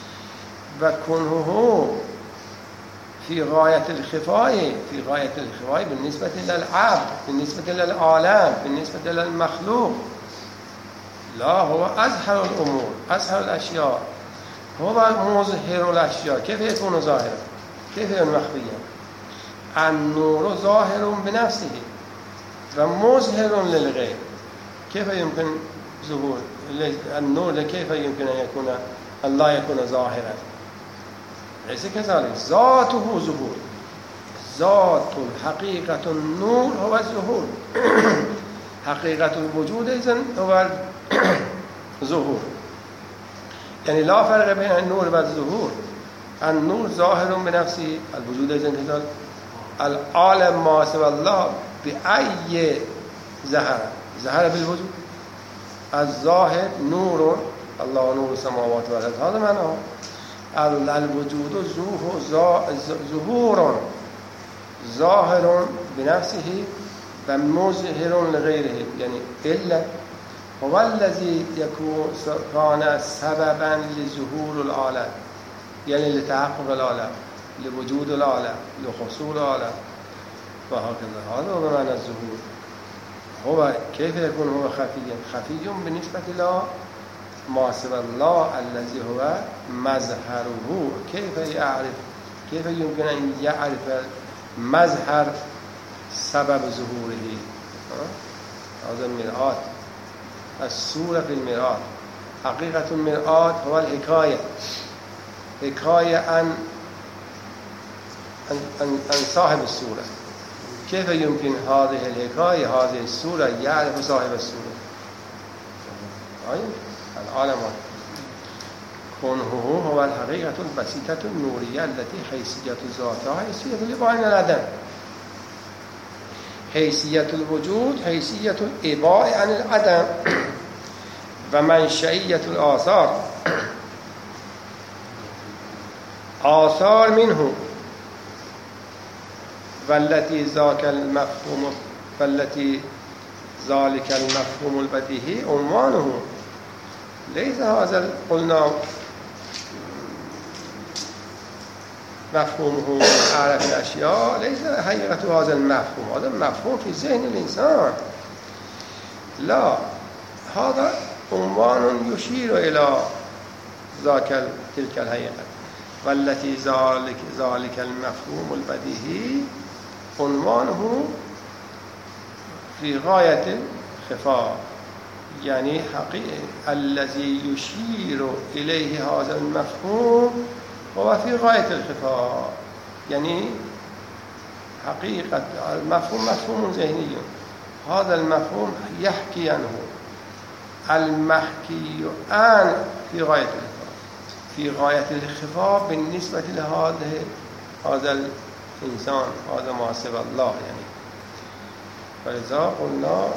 وكنه في غاية الخفاء، في غاية الخفاء بالنسبة للعبد، بالنسبة للعالم، بالنسبة للمخلوق. لا، هو أظهر الأمور، أظهر الأشياء، هو مظهر الأشياء. كيف يكون ظاهرا؟ كيف يكون مخفيا؟ النور ظاهر بنفسه ومظهر للغير. كيف يمكن ظهور النور؟ كيف يمكن أن يكون أن لا يكون ظاهرا؟ ليس كذلك، ذاته ظهور، ذات حقيقة النور هو الظهور. حقيقة الوجود إذن هو الظهور، يعني لا فرق بين النور والظهور. النور ظاهر بنفسه، الوجود إذن كذلك. العالم ما سوى الله بأي ظهر؟ ظهر بالوجود. الظاهر نور، الله نور السماوات والأرض، هذا معناه. الوجود ظهور ظاهر بنفسه ومظهر لغيره، يعني إلا هو الذي يكون كان سببا لظهور العالم، يعني لتحقق العالم، لوجود العالم، لحصول العالم، وهكذا. هذا هو معنى الظهور. هو كيف يكون هو خفيا؟ خفي بالنسبة له ما سوى الله الذي هو مظهره. كيف يعرف؟ كيف يمكن أن يعرف مظهر سبب ظهوره؟ هذا المرآة، الصورة في المرآة. حقيقة المرآة هو الحكاية، حكاية عن عن, عن, عن صاحب الصورة. كيف يمكن هذه الحكاية، هذه الصورة يعرف صاحب الصورة؟ أي العالم. كونه هو الحقيقة البسيطة النورية التي حيثية ذاتها حيثية لبعين العدم. حيثية الوجود حيثية الإباء عن العدم ومنشئية الآثار، آثار منه، والتي ذاك المفهوم والتي ذلك المفهوم البديهي عنوانه. ليس هذا قلنا مفهومه أعرف الأشياء، ليس حقيقة هذا المفهوم، هذا المفهوم في ذهن الإنسان. لا، هذا عنوان يشير إلى ذاك تلك الحقيقة، والتي ذلك ذلك المفهوم البديهي عنوانه في غاية الخفاء، يعني حقيقة الذي يشير إليه هذا المفهوم هو في غاية الخفاء، يعني حقيقة المفهوم مفهوم ذهني. هذا المفهوم يحكي عنه، المحكي عن في غاية الخفاء، في غاية الخفاء بالنسبة لهذا هذا الإنسان، هذا ما سوى الله يعني. فلذا قلنا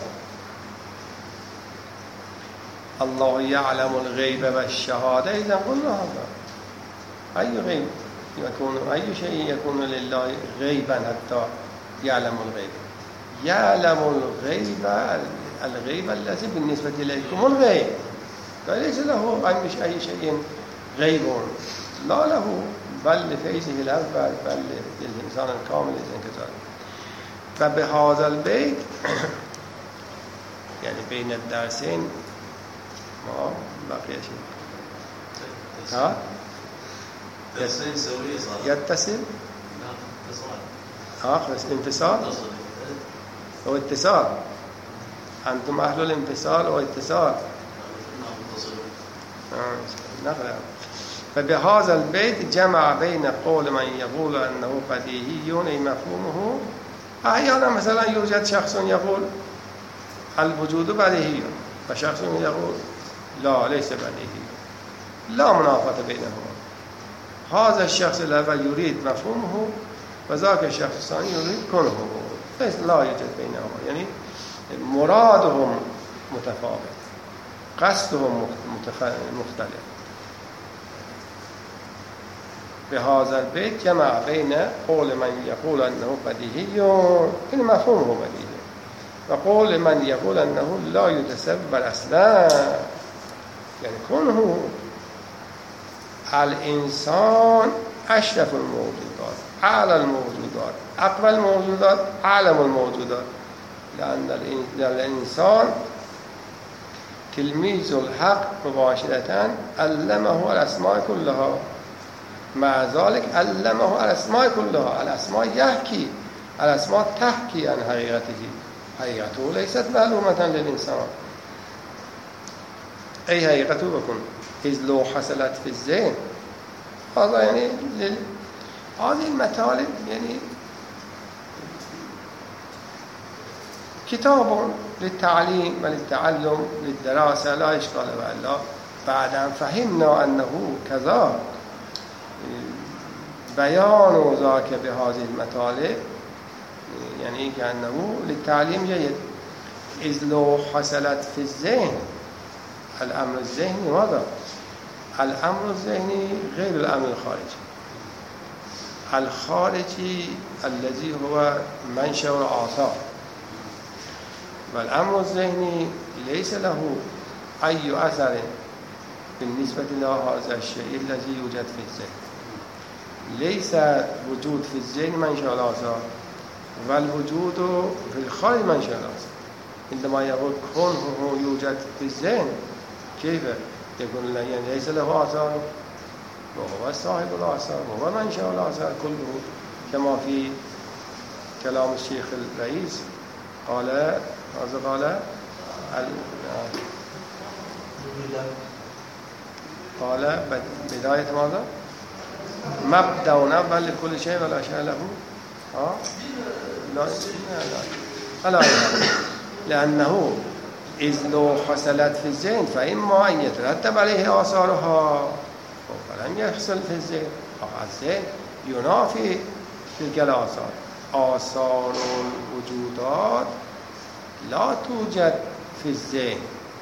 الله يعلم الغيب والشهادة. إذا قلنا هذا أي غيب يكون، أي شيء يكون لله غيبا حتى يعلم الغيب؟ يعلم الغيب، الغيب الذي بالنسبة إليكم الغيب، فليس له أي شيء غيب، لا له، بل لفيزه الأول، بل للإنسان الكامل إذن كذلك. و به هذا البيت یعنی بین الدرسین ما بقیه شد ها درسين سوية صار يتصل نعم اتصال آخر انفصال متصل او اتصال انتم اهل الانفصال او اتصال نعم متصل نقرأ فبهذا البيت جمع بين قول من يقول أنه بديهي أي مفهومه أحيانا مثلا يوجد شخص يقول الوجود بديهي وشخص يقول لا ليس بديهي لا منافاة بينهما هذا الشخص الأول يريد مفهومه وذاك الشخص الثاني يريد كونه ليس لا يوجد بينهما يعني مرادهم متفاوت قصدهم مختلف بهذا البيت جمع بين قول من يقول أنه بديهي إن مفهومه بديهي وقول من يقول أنه لا يتسبب أصلا يعني كونه الإنسان أشرف الموجودات أعلى الموجودات أقوى الموجودات أعلم الموجودات لأن الإنسان تلميذ الحق مباشرة علمه الأسماء كلها مع ذلك علمه الأسماء كلها الأسماء يحكي الأسماء تحكي عن حقيقته حقيقته ليست معلومة للإنسان أي حقيقته بكون إذ لو حصلت في الذهن هذا يعني لل... هذه المطالب يعني كتاب للتعليم وللتعلم للدراسة لا إشكال وإلا بعد أن فهمنا أنه كذا بيان ذاك بهذه المطالب يعني كأنه للتعليم جيد إذ لو حصلت في الذهن الأمر الذهني ماذا؟ الأمر الذهني غير الأمر الخارجي الخارجي الذي هو منشأ الآثار والأمر الذهني ليس له أي أثر بالنسبة لهذا الشيء الذي يوجد في الذهن ليس وجود في الذهن منشأ الآثار والوجود في الخارج منشأ الآثار عندما يقول كونه يوجد في الذهن كيف يقول يعني ليس له آثار وهو صاحب الآثار وهو منشأ الآثار كله كما في كلام الشيخ الرئيس قال ماذا قال قال بداية ماذا مبدأ ونبأ لكل شيء والأشياء له ها لا لا لا لأنه إذ لو حصلت في الذهن فإما أن يترتب عليه آثارها فلم يحصل في الذهن الذهن ينافي تلك الآثار آثار الوجودات لا توجد في الذهن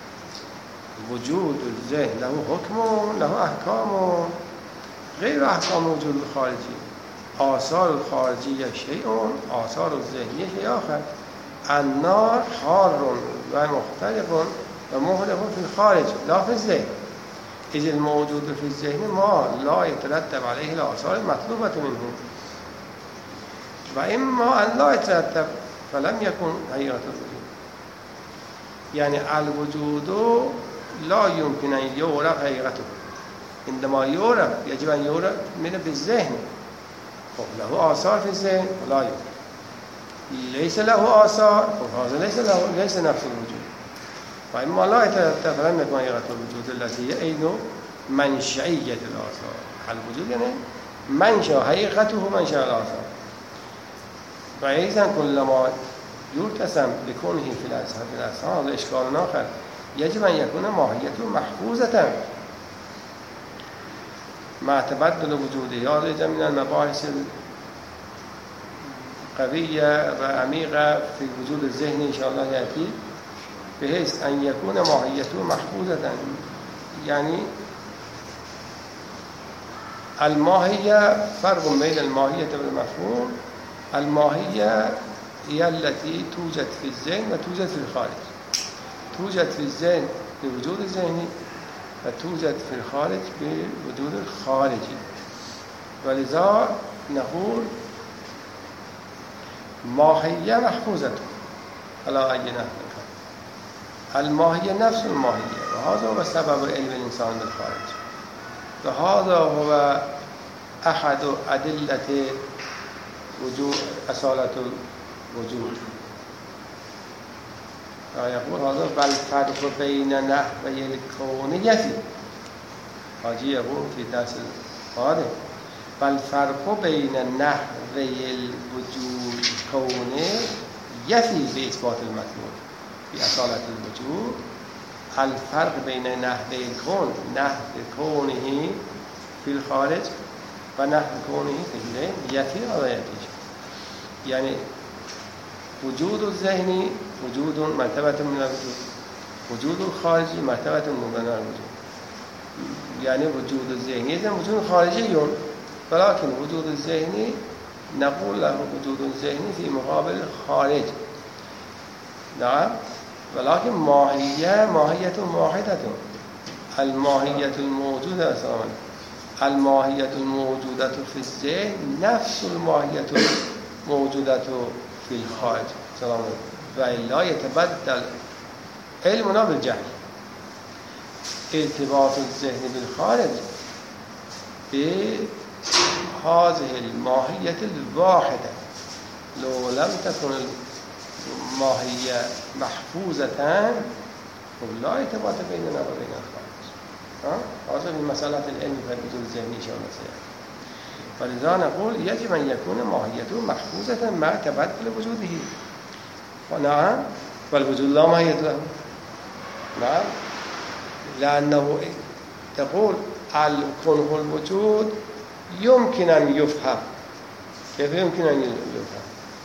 وجود الذهن له حكم له أحكام غير أحكام وجود الخارجي آثار الخارجية شيء آثار الذهنية شيء آخر النار حار ومختلف ومهلك في الخارج لا في الذهن إذ الموجود في الذهن ما لا يترتب عليه الآثار المطلوبة منه وإما أن لا يترتب فلم يكن حقيقة الوجود يعني الوجود لا يمكن أن يعرف حقيقته عندما يعرف يجب أن يعرف من بالذهن له آثار في الذهن ولا يمكن ليس له آثار وهذا ليس له ليس نفس الوجود فإما لا يترتب فلم يكن حقيقة الوجود التي هي أين منشأية الآثار الوجود يعني منشأ حقيقته منشأ الآثار فإذا كلما يرتسم لكونه في الأسهار هذا إشكال آخر يجب أن يكون ماهيته محفوظة مع تبدل وجوده هذا من المباحث القوية وعميقة في الوجود الذهني إن شاء الله يأتي بحيث أن يكون ماهيته محفوظة يعني الماهية فرق بين الماهية والمفهوم الماهية هي التي توجد في الذهن وتوجد في الخارج توجد في الذهن بوجود الذهني وتوجد في الخارج بوجود الخارجي ولذا نقول ماهیه محفوظة على أي نحو الماهية نفس الماهية وهذا هو سبب علم الإنسان بالخارج وهذا هو أحد أدلة وجود أصالة الوجود. يقول هذا بل فرق بين نحوي الكونية حاجي يقول في درس القادم بل فرق بين نحوي الوجود الكوني يفي بإثبات المطلوب بأصالة الوجود. الفرق بين نحو الكون نحو كونه في الخارج و نحو كونه في الذهن يفي ولا يفي. يعني وجود الذهني وجود مرتبة من الوجود وجود الخارجي مرتبة من الوجود. يعني وجود الذهني إذن وجود خارجي ولكن وجود الذهني نقول له وجود الذهني في مقابل الخارج. نعم ولكن ماهية ماهية واحدة الماهية الموجودة الماهية الموجودة في الذهن نفس الماهية الموجودة في الخارج سلام وإلا يتبدل علمنا بالجهل. ارتباط الذهن بالخارج بهذه الماهية الواحدة لو لم تكن الماهية محفوظة ولا ارتباط بيننا وبين الخارج. هذا من مسألة العلم في الوجود الذهني إن شاء الله سيأتي. فلذا نقول يجب أن يكون ماهيته محفوظة مع تبدل وجوده. نعم والوجود لا ماهية له. نعم لأنه تقول الكون هو الوجود يمكن أن يفهم. كيف يمكن أن يفهم؟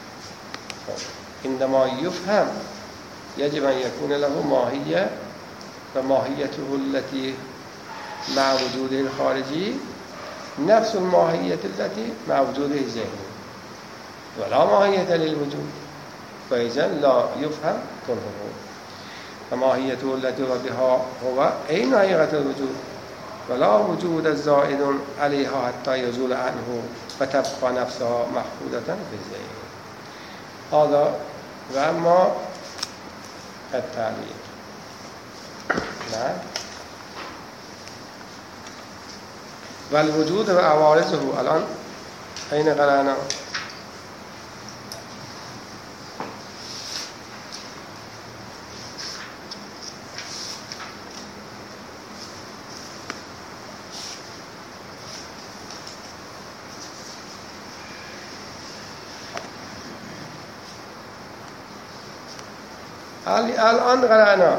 عندما يفهم يجب أن يكون له ماهية وماهيته التي مع وجوده الخارجي نفس الماهية التي مع وجوده الذهني ولا ماهية للوجود فإذا لا يفهم كنه. فماهيته التي بها هو أين حقيقة الوجود ولا وجود زائد عليها حتى يزول عنه فتبقى نفسها محفوظة في الذهن. هذا وأما التعليق. نعم والوجود وعوارضه الآن أين قرأنا؟ الآن قرأنا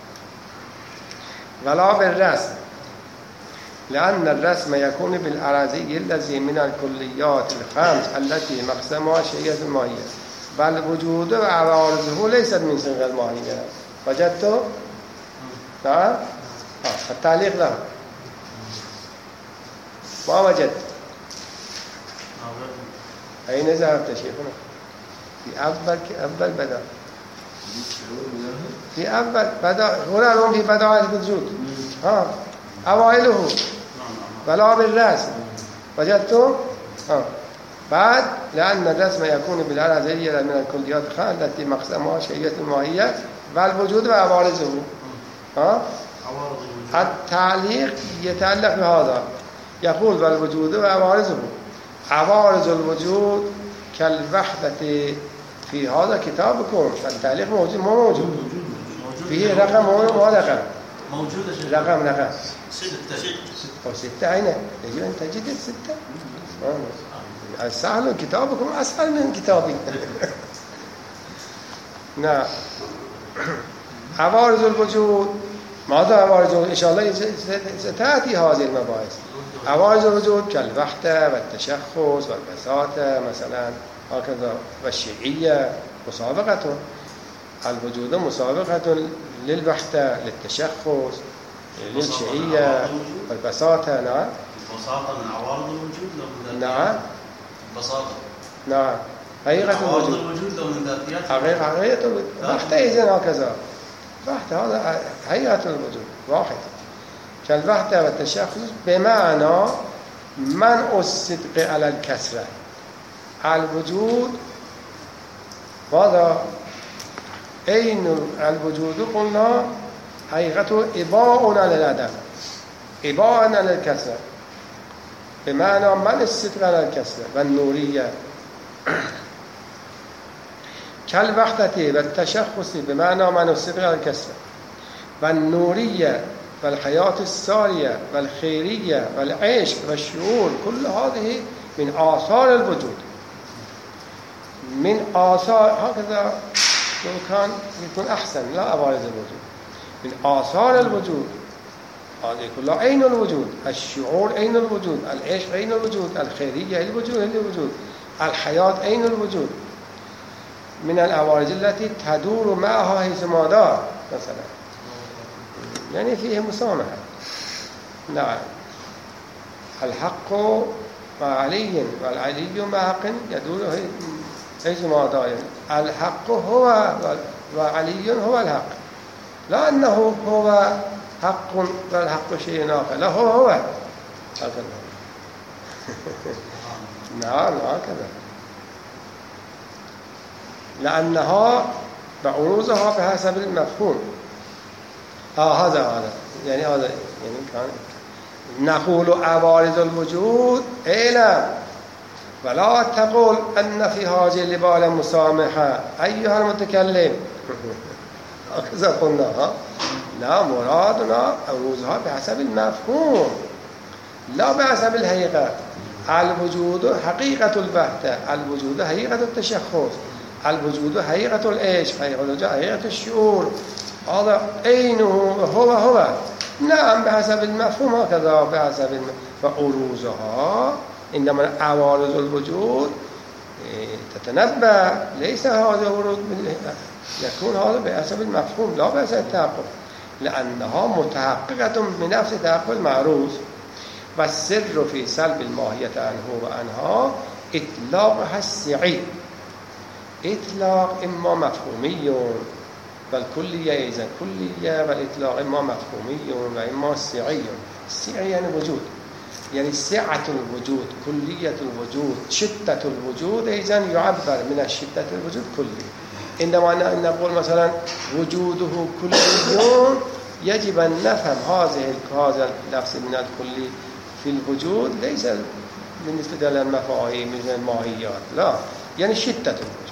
ولا بالرسم لأن الرسم يكون بالأراضي الذي من الكليات الخمس التي مقسمها شيئة الماهية بل وجود وعوارضه ليست من صنغ الماهية. وجدته؟ نعم التعليق له ما وجدت؟ أين ذهبت شيخنا؟ في أول أول بدأ في أول بدأ هنا لهم في بداية الوجود ها أوائله ولا بالرسم وجدتم ها بعد لأن الرسم يكون بالأراضي من الكليات الخمس التي مقسمها شيئة الماهية والوجود وعوارضه. ها التعليق يتعلق بهذا يقول والوجود وعوارضه. عوارض الوجود كالوحدة في هذا كتابكم التعليق موجود ما موجود فيه رقم هو رقم موجودة رقم رقم ستة أو ستة أين يجب أن تجد الستة. سهل كتابكم أسهل من كتابي. نعم عوارض الوجود ماذا عوارض الوجود؟ إن شاء الله ستأتي هذه المباحث. عوارض الوجود كالوحدة والتشخص والبساطة مثلا هكذا والشيعية مسابقة الوجود مسابقة للوحدة للتشخص للشيعية والبساطة. نعم البساطة من عوارض الوجود. نعم البساطة نعم حقيقة الوجود الوجود لو من ذاتيات حقيقة حقيقة الوجود وحدة إذن هكذا وحدة هذا حقيقة الوجود واحد كالوحدة والتشخص بمعنى منع الصدق على الكسرة. الوجود ماذا؟ أين الوجود قلنا حقيقته إباء على العدم، إباء على الكسر، بمعنى من الستر على الكسر والنورية كالوحدة والتشخص بمعنى من الستر على الكسر والنورية والحياة السارية والخيرية والعشق والشعور، كل هذه من آثار الوجود، من آثار هكذا لو كان يكون أحسن لا عوارض الوجود، من آثار الوجود هذه كلها عين الوجود، الشعور عين الوجود، العشق عين الوجود، الخيرية الوجود الوجود، الحياة عين الوجود، من العوارض التي تدور معها حيث ما دار مثلا، يعني فيه مسامحة. نعم، الحق مع علي والعلي مع حق يدور حيث ما دار، الحق هو وعلي هو الحق، لا أنه هو حق والحق شيء آخر، لا هو هو هكذا. نعم هكذا، لأنها بعروضها بحسب المفهوم. آه هذا هذا يعني هذا يعني كان نقول عوارض الوجود علم، ولا تقول أن في هذه اللبالة مسامحة أيها المتكلم. هكذا قلنا. لا، مرادنا عروضها بحسب المفهوم لا بحسب الحقيقة. الوجود حقيقة البحثة، الوجود حقيقة التشخص، الوجود حقيقة العشق، حقيقة الشعور، هذا أينه هو هو. نعم بحسب المفهوم هكذا بحسب المفهوم. وعروضها عندما عوارض الوجود تتنبأ، ليس هذا ورود يكون هذا بحسب المفهوم لا بحسب التحقق، لأنها متحققة بنفس تحقق المعروض. والسر في سلب الماهية عنه وعنها إطلاقها السعي، إطلاق إما مفهومي والكلية إذا كلية، والإطلاق إما مفهومي وإما سعي. السعي يعني وجود، يعني سعة الوجود، كلية الوجود، شدة الوجود، إذا يعبر من الشدة الوجود كلي. عندما نقول مثلا وجوده كلي، يجب أن نفهم هذه هذا اللفظ من الكلي في الوجود ليس بالنسبة للمفاهيم مثل الماهيات، لا، يعني شدة الوجود.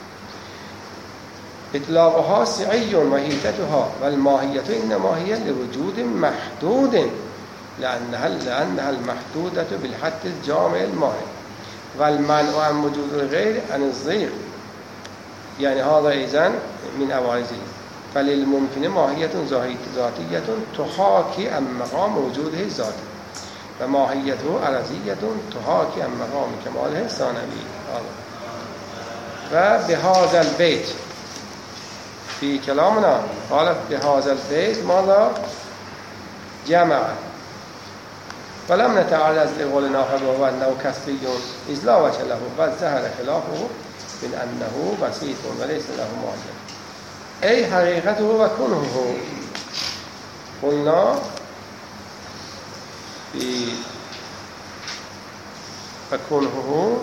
إطلاقها سعي وهيتتها، والماهية إنما هي لوجود محدود، لأنها, لأنها المحدودة بالحد الجامع الماهي، والمنع عن وجود الغير عن الضيق، يعني هذا إذن من أوارزه. فللممكن ماهية ذاتية تحاكي عن مقام وجوده الذاتي، وماهيته عرضية تحاكي عن مقام كماله الثانوي. وبهذا البيت في كلامنا قال بهذا البيت ماذا جمع، ولم نتعرض لقول آخر وهو أنه كسري إذ لا وجه له، بل ظهر خلافه من أنه بسيط وليس له ماهية، أي حقيقته وكنه. قلنا في وكنه،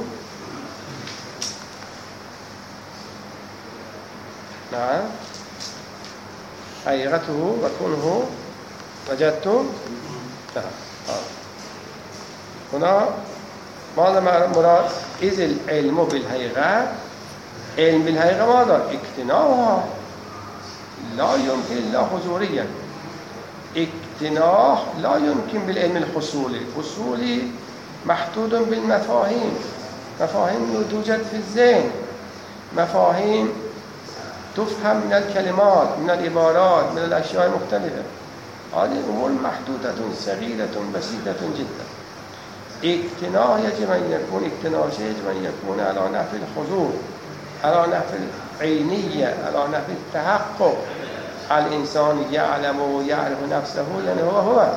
نعم، حقيقته وكنه وجدتم. نعم. هنا ماذا مراد؟ إذ العلم بالحقيقة، علم بالحقيقة ماذا؟ اقتناعها لا يمكن إلا حضوريا، اقتناع لا يمكن بالعلم الحصولي، حصولي محدود بالمفاهيم، مفاهيم توجد في الذهن، مفاهيم تفهم من الكلمات، من العبارات، من الأشياء المختلفة. هذه أمور محدودة صغيرة بسيطة جدا. اقتناع يجب أن يكون اقتناع شيء يجب أن يكون على نحو الحضور، على نحو العينية، على نحو التحقق. الإنسان يعلم ويعرف نفسه يعني هو هو.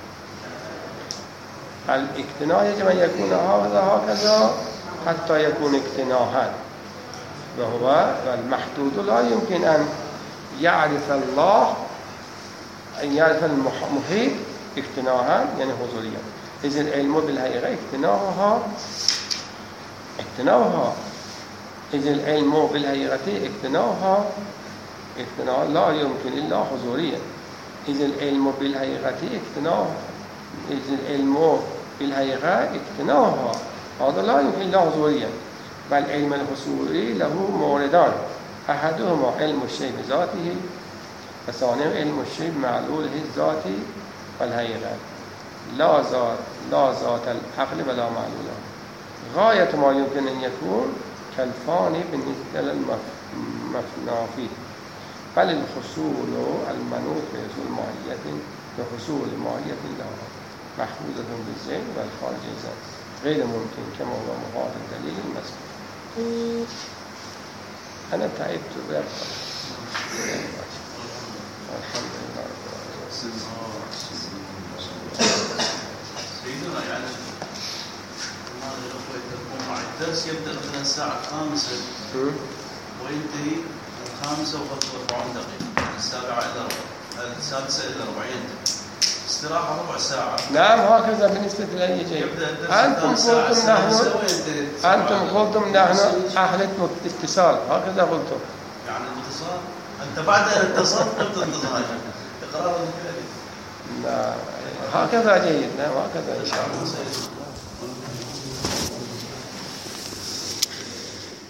الاقتناع يجب أن يكون هذا هكذا حتى يكون اقتناعا، وهو المحدود لا يمكن أن يعرف الله، أن يعرف المحيط اقتناعا يعني حضوريا. إذن العلم بالحقيقة اقتناعها اقتناعها إذ العلم بالحقيقة اقتناعها اقتناع لا يمكن إلا حضوريا. إذ العلم بالحقيقة اقتناعها إذ العلم بالحقيقة اقتناعها هذا لا يمكن إلا حضوريا. بل علم الحصولي له موردان، أحدهما علم الشيء بذاته وثانيا علم الشيء بمعلوله الذاتي والحقيقة لا ذات لا ذات العقل ولا معلوله. غاية ما يمكن أن يكون كالفاني بالنسبة للمفنى فيه. بل الحصول المنوط بحصول ماهية بحصول ماهية لها محفوظة بالذهن والخارج الذهن غير ممكن كما هو مفاد الدليل المذكور. أنا تعبت ويبقى الحمد لله رب العالمين. سيدنا يعني الدرس يبدأ مثلا الساعة الخامسة وينتهي الخامسة وأربعين دقيقة، السابعة إلى ربع، السادسة إلى ربع ينتهي. استراحة ربع ساعة. نعم هكذا بالنسبة لأي شيء. أنتم قلتم نحن أنتم قلتم نحن أهل اتصال، هكذا قلتم. يعني الاتصال؟ أنت بعد أن اتصلت قلت انتظار. إقرار. نعم هكذا جيد. نعم هكذا إن شاء الله.